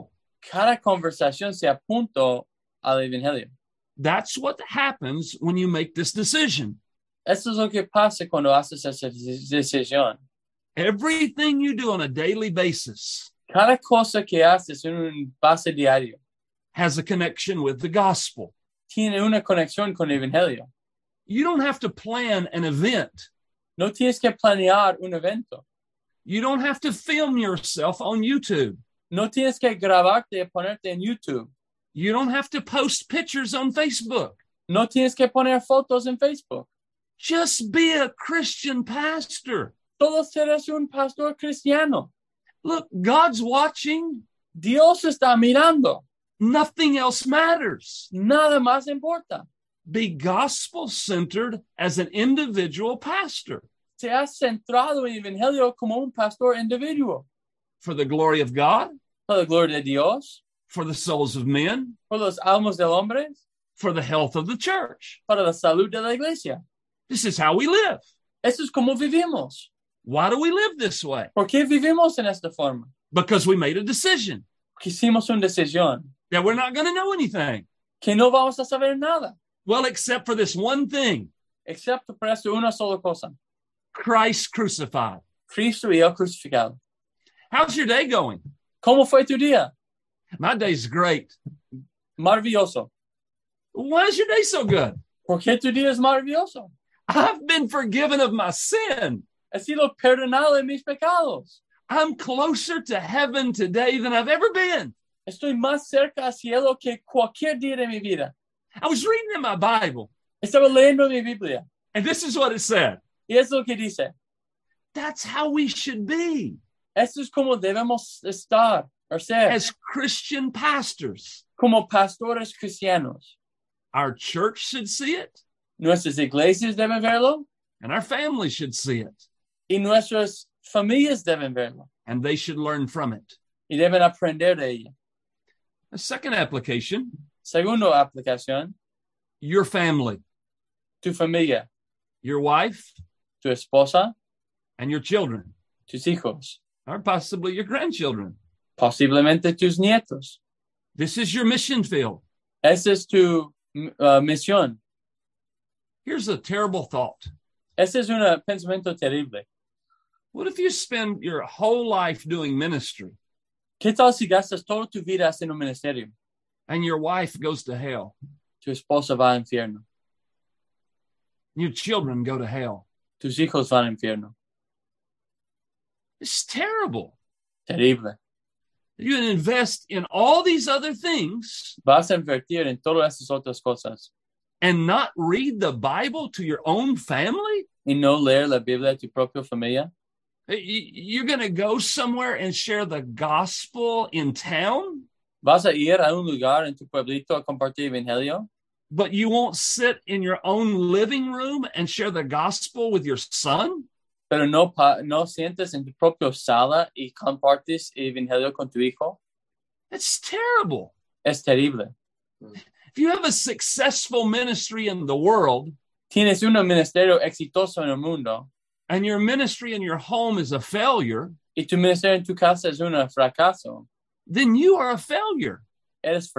cada conversación se apunta al evangelio. That's what happens when you make this decision. Eso es lo que pasa cuando haces esa decisión. Everything you do on a daily basis Cada cosa que haces en un base diario has a connection with the gospel. tiene una conexión con el evangelio. You don't have to plan an event. No tienes que planear un evento. You don't have to film yourself on YouTube. No tienes que grabarte y ponerte en YouTube. You don't have to post pictures on Facebook. No tienes que poner fotos en Facebook. Just be a Christian pastor. Todos eres un pastor cristiano. Look, God's watching. Dios está mirando. Nothing else matters. Nada más importa. Be gospel-centered as an individual pastor Se ha centrado en el evangelio como un pastor individuo. for the glory of God, Por la gloria de Dios, for the souls of men, por los almas del hombre, for the health of the church. para la salud de la iglesia. This is how we live. Eso es como vivimos. Why do we live this way? ¿Por qué vivimos en esta forma? Because we made a decision Porque hicimos una decisión that we're not going to know anything. que no vamos a saber nada, Well, except for this one thing, excepto por eso una sola cosa. Christ crucified. Cristo y el crucificado. How's your day going? ¿Cómo fue tu día? My day's great. Maravilloso. Why is your day so good? ¿Por qué tu día es maravilloso? I've been forgiven of my sin. He sido perdonado de mis pecados. I'm closer to heaven today than I've ever been. Estoy más cerca al cielo que cualquier día de mi vida. I was reading in my Bible, Estaba leyendo mi Biblia. and this is what it said. Y es lo que dice. That's how we should be Esto es como debemos estar o ser as Christian pastors. como pastores cristianos. Our church should see it, Nuestras iglesias deben verlo and our family should see it, y nuestras familias deben verlo and they should learn from it. y deben aprender de ella. The second application, Segundo aplicación, your family, tu familia, your wife, tu esposa, and your children, tus hijos, or possibly your grandchildren. posiblemente tus nietos. This is your mission field. Esa es tu misión. Here's a terrible thought. Ese es un pensamiento terrible. What if you spend your whole life doing ministry ¿Qué tal si gastas toda tu vida haciendo un ministerio? and your wife goes to hell? Tu esposa va al infierno. Your children go to hell. Tus hijos van al infierno. It's terrible. Terrible. You invest in all these other things Vas a invertir en todas esas otras cosas and not read the Bible to your own family? y no leer la Biblia de tu propia familia. You're going to go somewhere and share the gospel in town, Vas a ir a un lugar en tu pueblito a compartir evangelio, but you won't sit in your own living room and share the gospel with your son? pero no sientes en tu propia sala y compartes evangelio con tu hijo. It's terrible. Es terrible. If you have a successful ministry in the world Tienes un ministerio exitoso en el mundo and your ministry in your home is a failure, y tu ministerio en tu casa es un fracaso. then you are a failure. Eres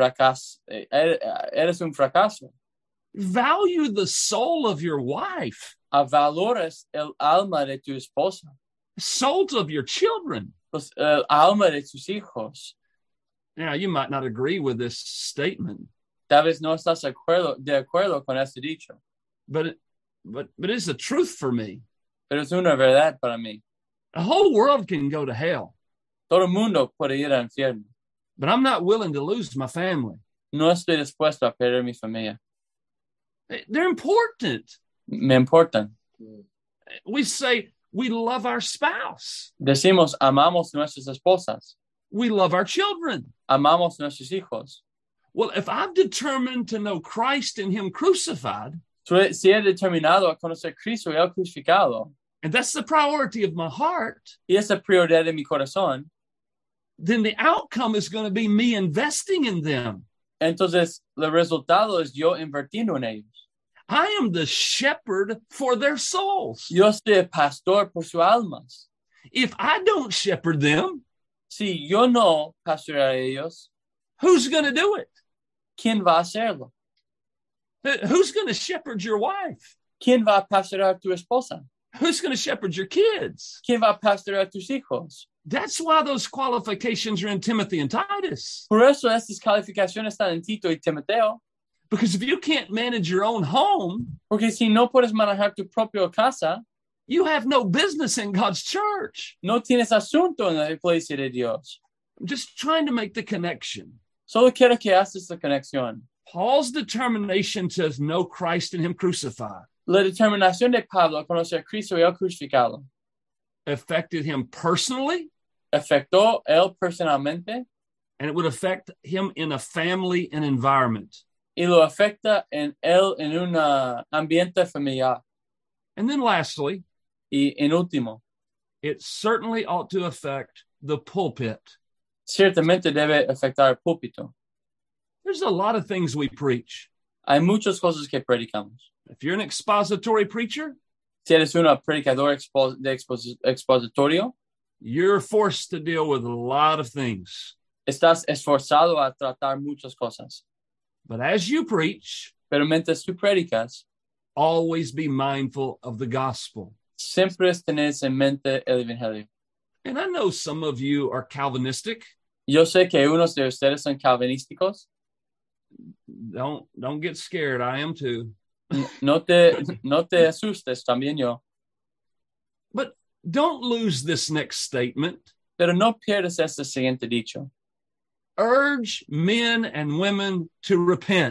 un fracaso. Value the soul of your wife, Valores el alma de tu esposa, souls of your children. el alma de tus hijos. Now, you might not agree with this statement, Tal vez no estás de acuerdo con este dicho, but it's the truth for me. pero es una verdad para mí. The whole world can go to hell, Todo el mundo puede ir al infierno. but I'm not willing to lose my family. No estoy dispuesto a perder mi familia. They're important. Me importan. We say we love our spouse. Decimos, amamos nuestras esposas, We love our children. amamos nuestros hijos. Well, if I've determined to know Christ and Him crucified, Si he determinado a conocer a Cristo y el crucificado, and that's the priority of my heart, y esa prioridad de mi corazón, then the outcome is going to be me investing in them. entonces el resultado es yo invirtiendo en ellos. I am the shepherd for their souls. Yo soy el pastor por sus almas. If I don't shepherd them, Si yo no pastorear a ellos, Who's going to do it? ¿Quién va a hacerlo? Who's going to shepherd your wife? ¿Quién va a pastorear a tu esposa? Who's going to shepherd your kids? ¿Quién va a pastorear a tus hijos? That's why those qualifications are in Timothy and Titus. Por eso estas calificaciones están en Tito y Timoteo. Because if you can't manage your own home, Porque si no puedes manejar tu propia casa, you have no business in God's church. no tienes asunto en la iglesia de Dios. I'm just trying to make the connection. Solo quiero que haces la conexión. Paul's determination to know Christ and him crucified La determinación de Pablo a conocer a Cristo y el crucificado affected him personally, afectó él personalmente and it would affect him in a family and environment. y lo afecta en él en un ambiente familiar. And then lastly, Y en último, it certainly ought to affect the pulpit. ciertamente debe afectar el púlpito. There's a lot of things we preach. Hay muchas cosas que predicamos. If you're an expository preacher, Si eres un predicador expositorio, you're forced to deal with a lot of things. estás esforzado a tratar muchas cosas. But as you preach, Pero mientras tú predicas, always be mindful of the gospel. siempre tenés en mente el evangelio. And I know some of you are Calvinistic. Yo sé que unos de ustedes son calvinísticos. Don't get scared. I am too. No te asustes, también yo. But don't lose this next statement. Pero no pierdas este siguiente dicho. Urge men and women to repent.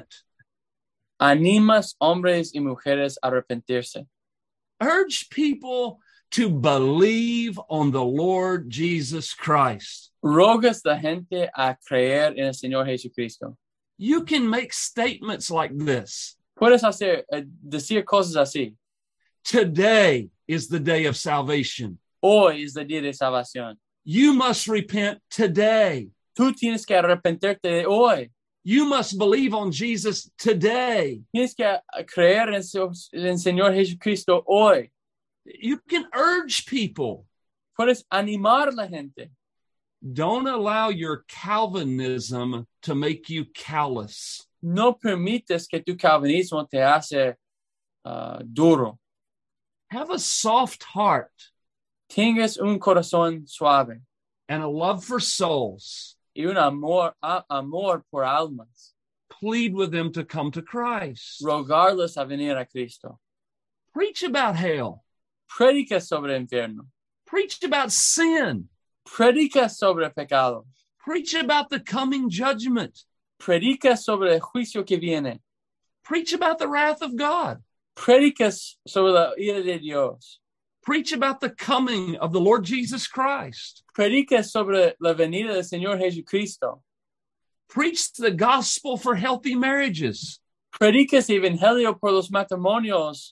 Animas hombres y mujeres a arrepentirse. Urge people to believe on the Lord Jesus Christ. Rogas la gente a creer en el Señor Jesucristo. You can make statements like this. Puedes decir cosas así. Today is the day of salvation. Hoy es el día de salvación. You must repent today. Tú tienes que arrepentirte de hoy. You must believe on Jesus today. Tienes que creer en el Señor Jesucristo hoy. You can urge people. Puedes animar a la gente. Don't allow your Calvinism to make you callous. No permites que tu calvinismo te hace duro. Have a soft heart Tengas un corazón suave and a love for souls. y un amor por almas. Plead with them to come to Christ. Rogarles a venir a Cristo. Preach about hell. Predica sobre el infierno. Preach about sin. Predica sobre el pecado. Preach about the coming judgment. Predica sobre el juicio que viene. Preach about the wrath of God. Predica sobre la ira de Dios. Preach about the coming of the Lord Jesus Christ. Predica sobre la venida del Señor Jesucristo. Preach the gospel for healthy marriages. Predica el evangelio por los matrimonios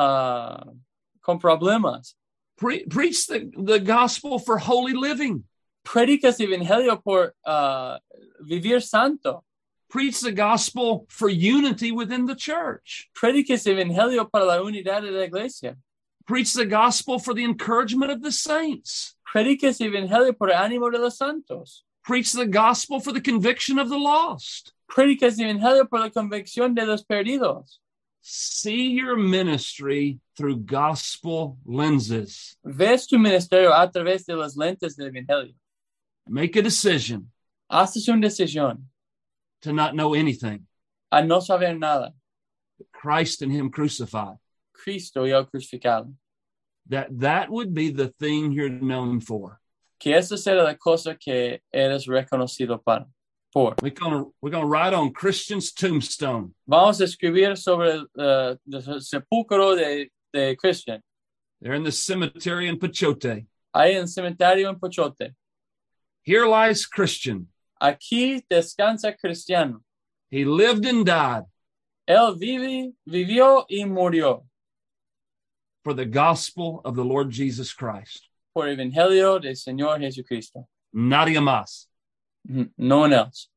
con problemas. Preach the gospel for holy living. Predica el evangelio por vivir santo. Preach the gospel for unity within the church. Predica el evangelio para la unidad de la iglesia. Preach the gospel for the encouragement of the saints. Predica el evangelio por el ánimo de los santos. Preach the gospel for the conviction of the lost. Predica el evangelio por la convicción de los perdidos. See your ministry through gospel lenses. Ves tu ministerio a través de las lentes del evangelio. Make a decision Haces una decisión to not know anything. a no saber nada. Christ and him crucified. Cristo y el crucificado. That would be the thing you're known for. Que esa será la cosa que eres reconocido por. We're gonna write on Christian's tombstone. Vamos a escribir sobre el sepulcro de Christian. They're in the cemetery in Pachote. Ahí en el cementerio en Pochote. Here lies Christian. Aquí descansa Cristiano. He lived and died Él vivió y murió for the gospel of the Lord Jesus Christ. por el evangelio del Señor Jesucristo. Nadie más. No one else.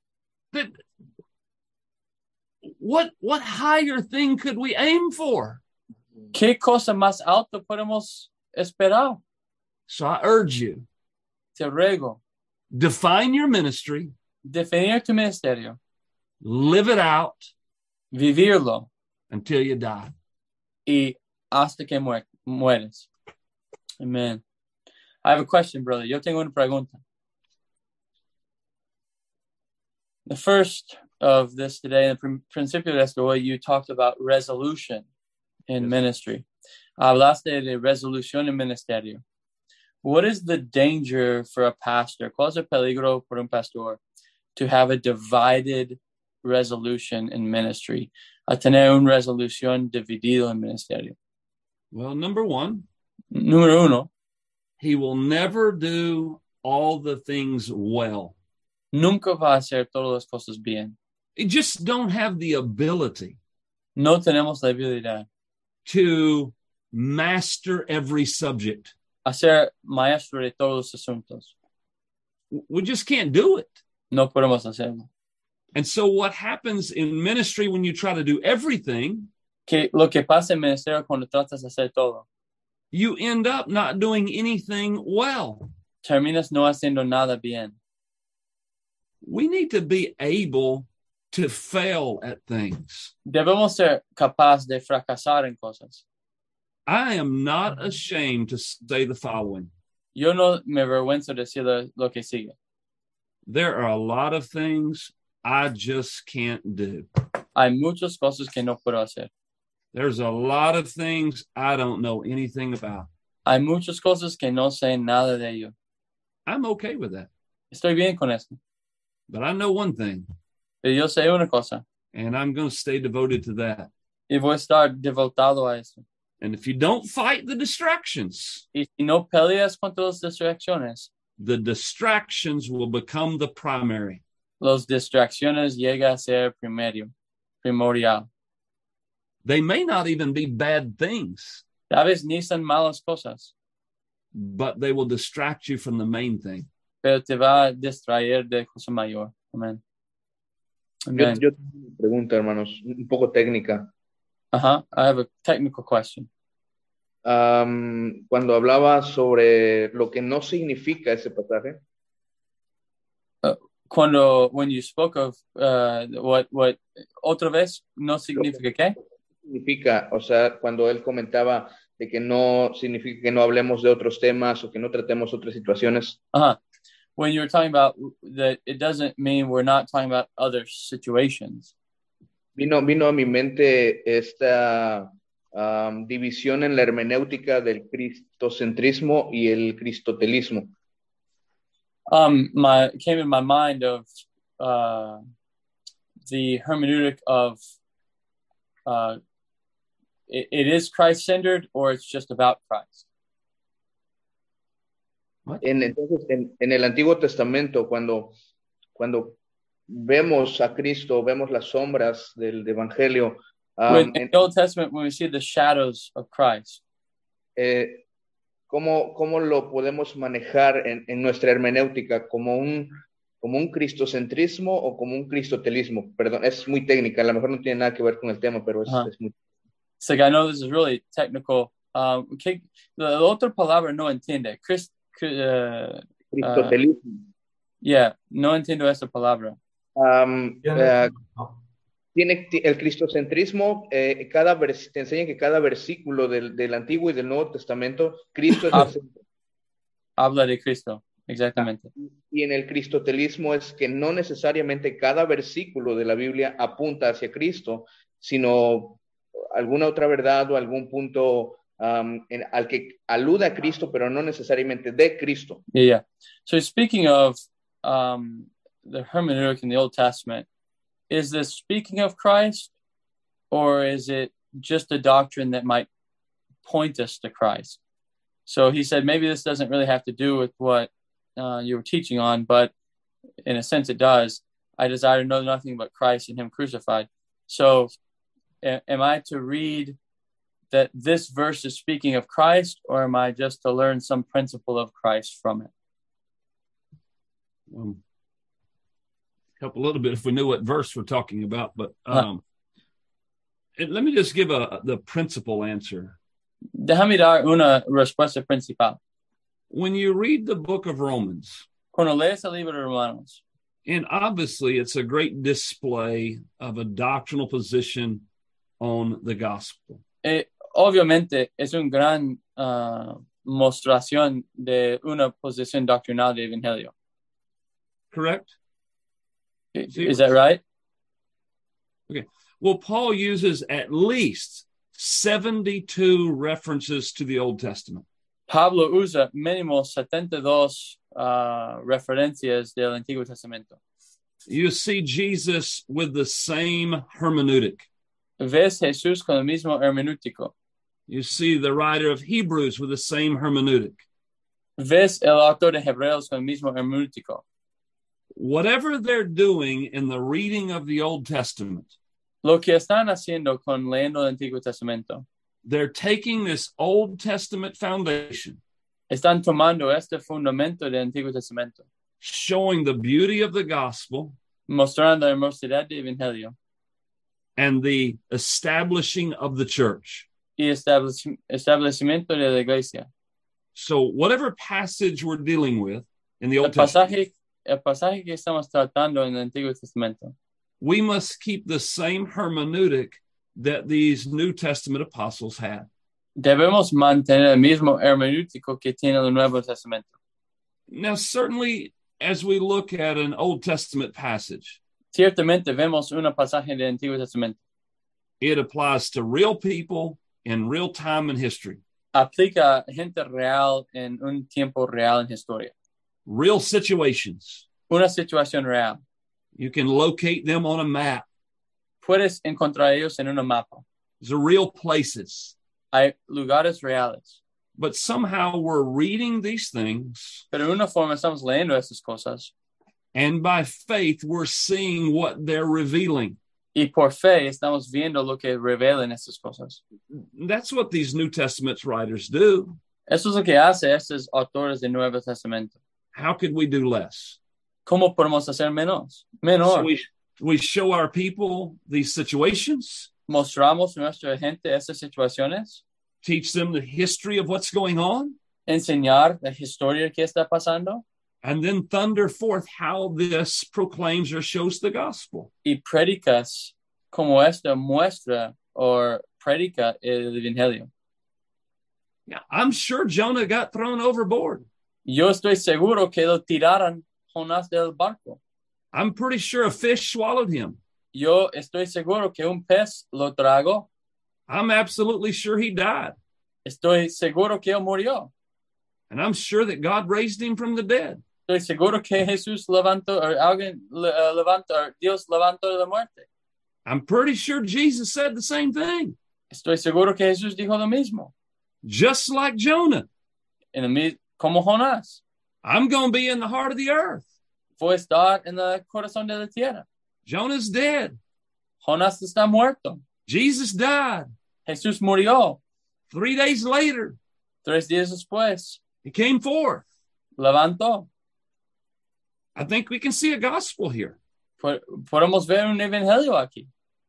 What higher thing could we aim for? ¿Qué cosa más alta podemos esperar? So I urge you, Te ruego, define your ministry, definir tu ministerio, live it out vivirlo until you die. y hasta que mueres. Amen. I have a question, brother. Yo tengo una pregunta. The first of this today, in the principio de esto, you talked about resolution in ministry. Hablaste de resolución en ministerio. What is the danger for a pastor? ¿Cuál es el peligro por un pastor to have a divided resolution in ministry? A tener una resolución dividida en ministerio. Well, number one, Número uno, he will never do all the things well. nunca va a hacer todas las cosas bien. You just don't have the ability No tenemos la habilidad to master every subject. a ser maestro de todos los asuntos. We just can't do it. No podemos hacerlo. And so what happens in ministry when you try to do everything, Lo que pasa en ministerio cuando tratas de hacer todo, you end up not doing anything well. terminas no haciendo nada bien. We need to be able to fail at things. Debemos ser capaces de fracasar en cosas. I am not ashamed to say the following. Yo no me avergüenzo de decir lo que sigue. There are a lot of things I just can't do. Hay muchas cosas que no puedo hacer. There's a lot of things I don't know anything about. Hay muchas cosas que no sé nada de ello. I'm okay with that. Estoy bien con esto. But I know one thing, Pero yo sé una cosa. and I'm going to stay devoted to that. Y voy a estar devotado a eso. And if you don't fight the distractions, Y si no peleas contra las distracciones, the distractions will become the primary. las distracciones llegan a ser primordial. They may not even be bad things, Tal vez ni son malas cosas, but they will distract you from the main thing. pero te va a distraer de cosa mayor. Amén. Amen. Yo tengo una pregunta, hermanos, un poco técnica. I have a technical question. Cuando hablaba sobre lo que no significa ese pasaje, When you spoke of what otra vez no significa qué? significa, o sea, cuando él comentaba de que no significa que no hablemos de otros temas o que no tratemos otras situaciones, When you were talking about that, it doesn't mean we're not talking about other situations. vino a mi mente esta división en la hermenéutica del cristocentrismo y el cristotelismo. Came in my mind of the hermeneutic of it is Christ-centered or it's just about Christ. Entonces, en el Antiguo Testamento, cuando vemos a Cristo, vemos las sombras del Evangelio, In the Old Testament, when we see the shadows of Christ, ¿cómo lo podemos manejar en nuestra hermenéutica? ¿Como un cristocentrismo o como un cristotelismo? Perdón, es muy técnica, a lo mejor no tiene nada que ver con el tema, pero es muy... So I know this is really technical. La otra palabra no entiende. Cristotelismo. No entiendo esa palabra. Tiene el cristocentrismo, te enseña que cada versículo del Antiguo y del Nuevo Testamento, Cristo es el centro. Habla de Cristo, exactamente. Y en el cristotelismo es que no necesariamente cada versículo de la Biblia apunta hacia Cristo, sino alguna otra verdad o algún punto al que aluda a Cristo, pero no necesariamente de Cristo. Yeah. So speaking of the hermeneutic in the Old Testament, is this speaking of Christ, or is it just a doctrine that might point us to Christ? So he said, maybe this doesn't really have to do with what you were teaching on, but in a sense it does. I desire to know nothing but Christ and him crucified. So am I to read that this verse is speaking of Christ, or am I just to learn some principle of Christ from it? Help a little bit if we knew what verse we're talking about, but let me just give the principal answer. Déjame dar una respuesta principal. When you read the book of Romans, Cuando lees el libro de Romanos, And obviously, it's a great display of a doctrinal position on the gospel. Obviamente es un gran mostración de una posición doctrinal del evangelio. Correct? Is that right? Okay. Well, Paul uses at least 72 references to the Old Testament. Pablo usa mínimo 72 referencias del Antiguo Testamento. You see Jesus with the same hermeneutic. Ves Jesús con el mismo hermenéutico. You see the writer of Hebrews with the same hermeneutic. Ves el autor de Hebreos con el mismo hermenéutico. Whatever they're doing in the reading of the Old Testament, Lo que están haciendo con leyendo el Antiguo Testamento, they're taking this Old Testament foundation, están tomando este fundamento del Antiguo Testamento, showing the beauty of the gospel mostrando la hermosidad del evangelio and the establishing of the church. y establecimiento de la iglesia. So whatever passage we're dealing with in the Old Testament, El pasaje que estamos tratando en el Antiguo Testamento, we must keep the same hermeneutic that these New Testament apostles had. debemos mantener el mismo hermenéutico que tiene el Nuevo Testamento. Now, certainly, as we look at an Old Testament passage, Ciertamente vemos un pasaje del Antiguo Testamento. it applies to real people in real time in history, Aplica a gente real en un tiempo real en historia. real situations. Una situación real. You can locate them on a map. Puedes encontrar ellos en un mapa. These are real places. Hay lugares reales. But somehow we're reading these things, Pero de una forma estamos leyendo estas cosas and by faith, we're seeing what they're revealing. y por fe estamos viendo lo que revelan estas cosas. That's what these New Testament writers do. Eso es lo que hace estos autores del Nuevo Testamento. How could we do less? ¿Cómo podemos hacer menos? Menor. So we show our people these situations, Mostramos a nuestra gente estas situaciones, teach them the history of what's going on, enseñar la historia que está pasando and then thunder forth how this proclaims or shows the gospel. y predicas como esta muestra o predica el evangelio. Yeah, I'm sure Jonah got thrown overboard. Yo estoy seguro que lo tiraron Jonás del barco. I'm pretty sure a fish swallowed him. Yo estoy seguro que un pez lo tragó. I'm absolutely sure he died. Estoy seguro que él murió. And I'm sure that God raised him from the dead. Estoy seguro que Jesús levantó, o alguien levantó, o Dios levantó de la muerte. I'm pretty sure Jesus said the same thing. Estoy seguro que Jesús dijo lo mismo. Just like Jonah, Como Jonás. I'm going to be in the heart of the earth. Fue estar en el corazón de la tierra. Jonah's dead. Jonás está muerto. Jesus died. Jesús murió. 3 days later, 3 días después, he came forth. levantó. I think we can see a gospel here. Podemos ver un evangelio aquí.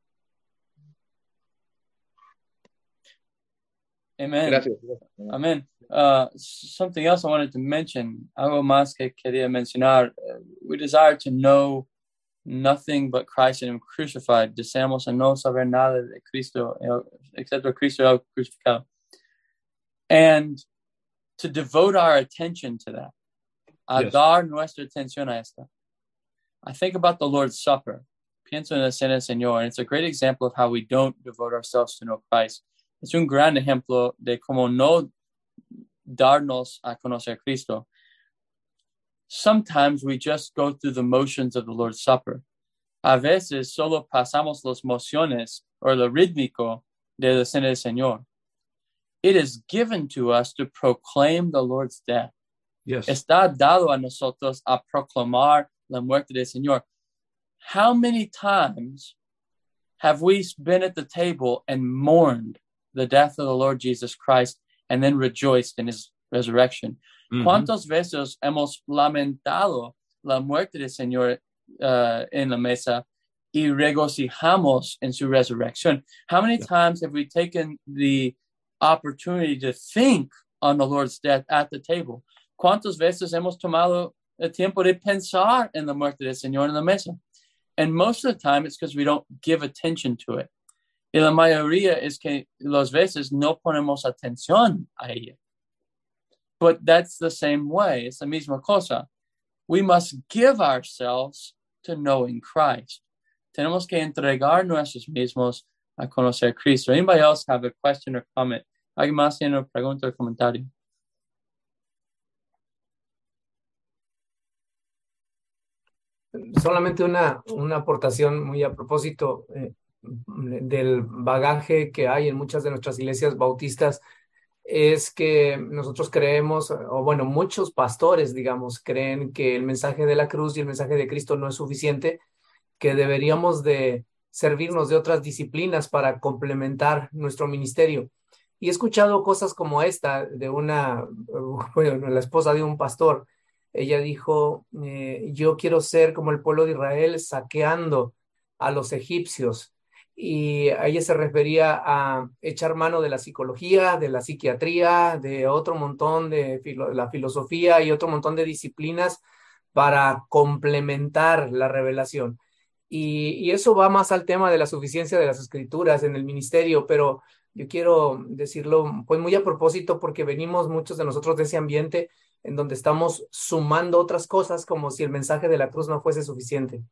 Amen. Gracias. Amen. Something else I wanted to mention, algo más que quería mencionar. We desire to know nothing but Christ and Him crucified. Deseamos a no saber nada de Cristo, excepto Cristo crucificado. And to devote our attention to that. A Yes. dar nuestra atención a esta. I think about the Lord's Supper. Pienso en la Cena del Señor, and it's a great example of how we don't devote ourselves to know Christ. Es un gran ejemplo de cómo no darnos a conocer a Cristo. Sometimes we just go through the motions of the Lord's Supper. A veces solo pasamos las mociones o lo rítmico de la Cena del Señor. It is given to us to proclaim the Lord's death. Yes. Está dado a nosotros a proclamar la muerte del Señor. How many times have we been at the table and mourned the death of the Lord Jesus Christ and then rejoiced in His resurrection? Mhm. ¿Cuántas veces hemos lamentado la muerte del Señor en la mesa y regocijamos en su resurrección? How many times have we taken the opportunity to think on the Lord's death at the table? ¿Cuántas veces hemos tomado el tiempo de pensar en la muerte del Señor en la mesa. And most of the time it's because we don't give attention to it. Y la mayoría es que las veces no ponemos atención a ella. But that's the same way. It's la misma cosa. We must give ourselves to knowing Christ. Tenemos que entregar nosotros mismos a conocer Cristo. Anybody else have a question or comment? ¿Alguien más tiene una pregunta o comentario? Solamente una aportación muy a propósito del bagaje que hay en muchas de nuestras iglesias bautistas, es que nosotros creemos, o bueno, muchos pastores, digamos, creen que el mensaje de la cruz y el mensaje de Cristo no es suficiente, que deberíamos de servirnos de otras disciplinas para complementar nuestro ministerio. Y he escuchado cosas como esta de bueno, la esposa de un pastor. Ella dijo, yo quiero ser como el pueblo de Israel saqueando a los egipcios. Y a ella se refería a echar mano de la psicología, de la psiquiatría, de otro montón de la filosofía y otro montón de disciplinas para complementar la revelación. Y eso va más al tema de la suficiencia de las escrituras en el ministerio, pero yo quiero decirlo pues muy a propósito porque venimos muchos de nosotros de ese ambiente en donde estamos sumando otras cosas como si el mensaje de la cruz no fuese suficiente.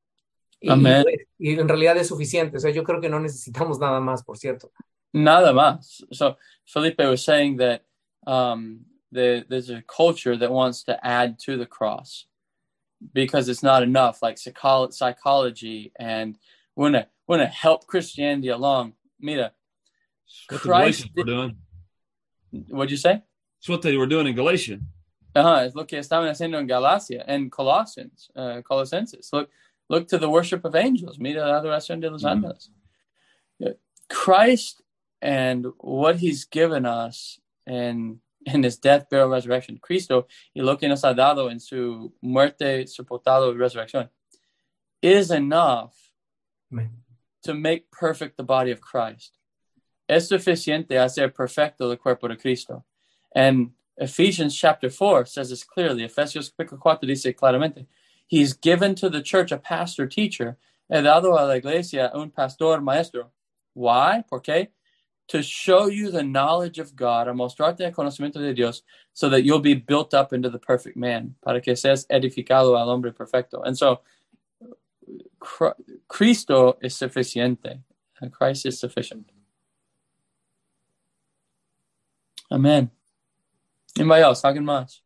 Y en realidad es suficiente. O sea, yo creo que no necesitamos nada más, por cierto. Nada más. So Felipe was saying that there's a culture that wants to add to the cross because it's not enough, like psychology, and we want to help Christianity along. Mira, Christ were doing. What'd you say? It's what they were doing in Galatia. Es lo que estaban haciendo en Galacia, en Colosenses. Look to the worship of angels. Mira la adoración de los ángeles. Christ and what he's given us in his death, burial, resurrection. Cristo y lo que nos ha dado en su muerte, sepultado y resurrección is enough to make perfect the body of Christ. Es suficiente hacer perfecto el cuerpo de Cristo. And Ephesians chapter 4 says this clearly. Efesios 4 dice claramente. He's given to the church a pastor teacher. He dado a la iglesia un pastor maestro. Why? ¿Por qué? To show you the knowledge of God, a mostrarte el conocimiento de Dios, so that you'll be built up into the perfect man, para que seas edificado al hombre perfecto. And so, Cristo is suficiente. Christ is sufficient. Amen. Anybody else? ¿Alguien más?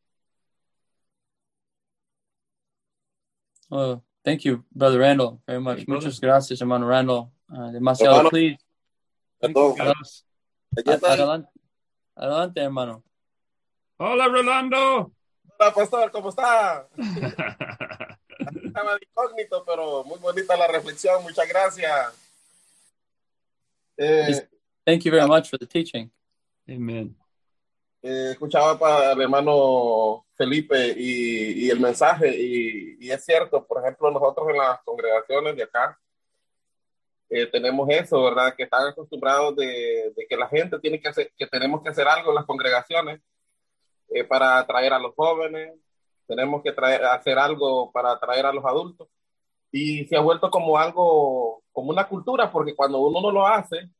Oh, thank you, Brother Randall, very much. Muchas gracias, hermano Randall. Demasiado please. Adelante, hermano. Hola, Rolando. Hola, pastor, ¿cómo está? Estaba de incógnito, pero muy bonita la reflexión. Muchas gracias. Thank you very much for the teaching. Amen. Escuchaba para el hermano Felipe y el mensaje, y es cierto, por ejemplo, nosotros en las congregaciones de acá tenemos eso, ¿verdad? Que están acostumbrados de que la gente tiene que hacer, que tenemos que hacer algo en las congregaciones para atraer a los jóvenes, tenemos que hacer algo para atraer a los adultos, y se ha vuelto como algo, como una cultura, porque cuando uno no lo hace,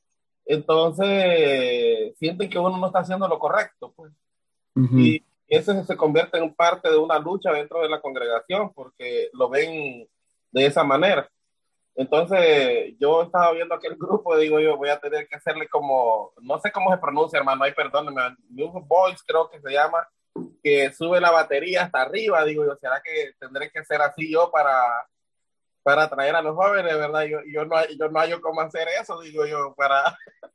entonces sienten que uno no está haciendo lo correcto, pues. Uh-huh. Y eso se convierte en parte de una lucha dentro de la congregación, porque lo ven de esa manera. Entonces yo estaba viendo aquel grupo, digo yo, voy a tener que hacerle como, no sé cómo se pronuncia, hermano, ahí perdónenme, New Boys creo que se llama, que sube la batería hasta arriba. Digo yo, ¿será que tendré que hacer así yo para atraer a los jóvenes, verdad? Yo no hallo cómo hacer eso, digo yo, para...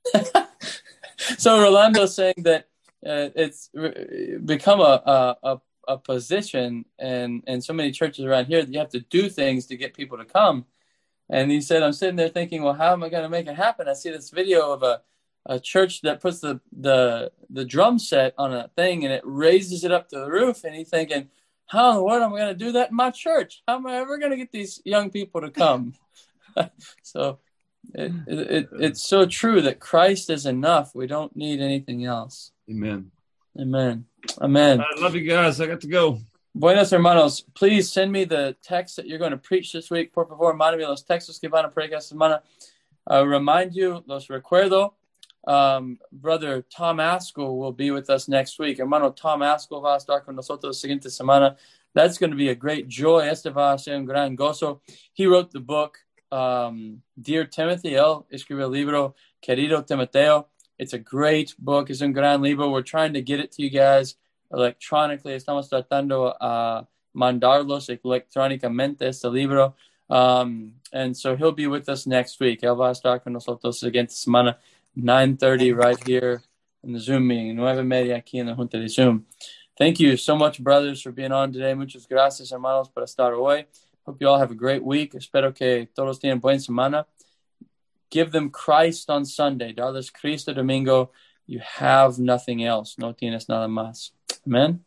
So Rolando saying that it's become a position in so many churches around here that you have to do things to get people to come. And he said, I'm sitting there thinking, well, how am I going to make it happen? I see this video of a church that puts the drum set on a thing and it raises it up to the roof. And he's thinking, how in the world am I going to do that in my church? How am I ever going to get these young people to come? So it's so true that Christ is enough. We don't need anything else. Amen. Amen. Amen. I love you guys. I got to go. Buenos hermanos, please send me the text that you're going to preach this week. Por favor, mándame los textos que van a predicar esta semana. Remind you, los recuerdo. Brother Tom Askell will be with us next week. Hermano Tom Askell va a estar con nosotros la siguiente semana. That's going to be a great joy. Este va a ser un gran gozo. He wrote the book, Dear Timothy. Él escribió el libro, Querido Timoteo. It's a great book. Es un gran libro. We're trying to get it to you guys electronically. Estamos tratando a mandarlos electrónicamente este libro. And so he'll be with us next week. Él va a estar con nosotros la siguiente semana, 9:30 right here in the Zoom meeting, 9:30 aquí en la junta de Zoom. Thank you so much, brothers, for being on today. Muchas gracias, hermanos, por estar hoy. Hope you all have a great week. Espero que todos tengan buena semana. Give them Christ on Sunday. Darles Cristo domingo. You have nothing else. No tienes nada más. Amen.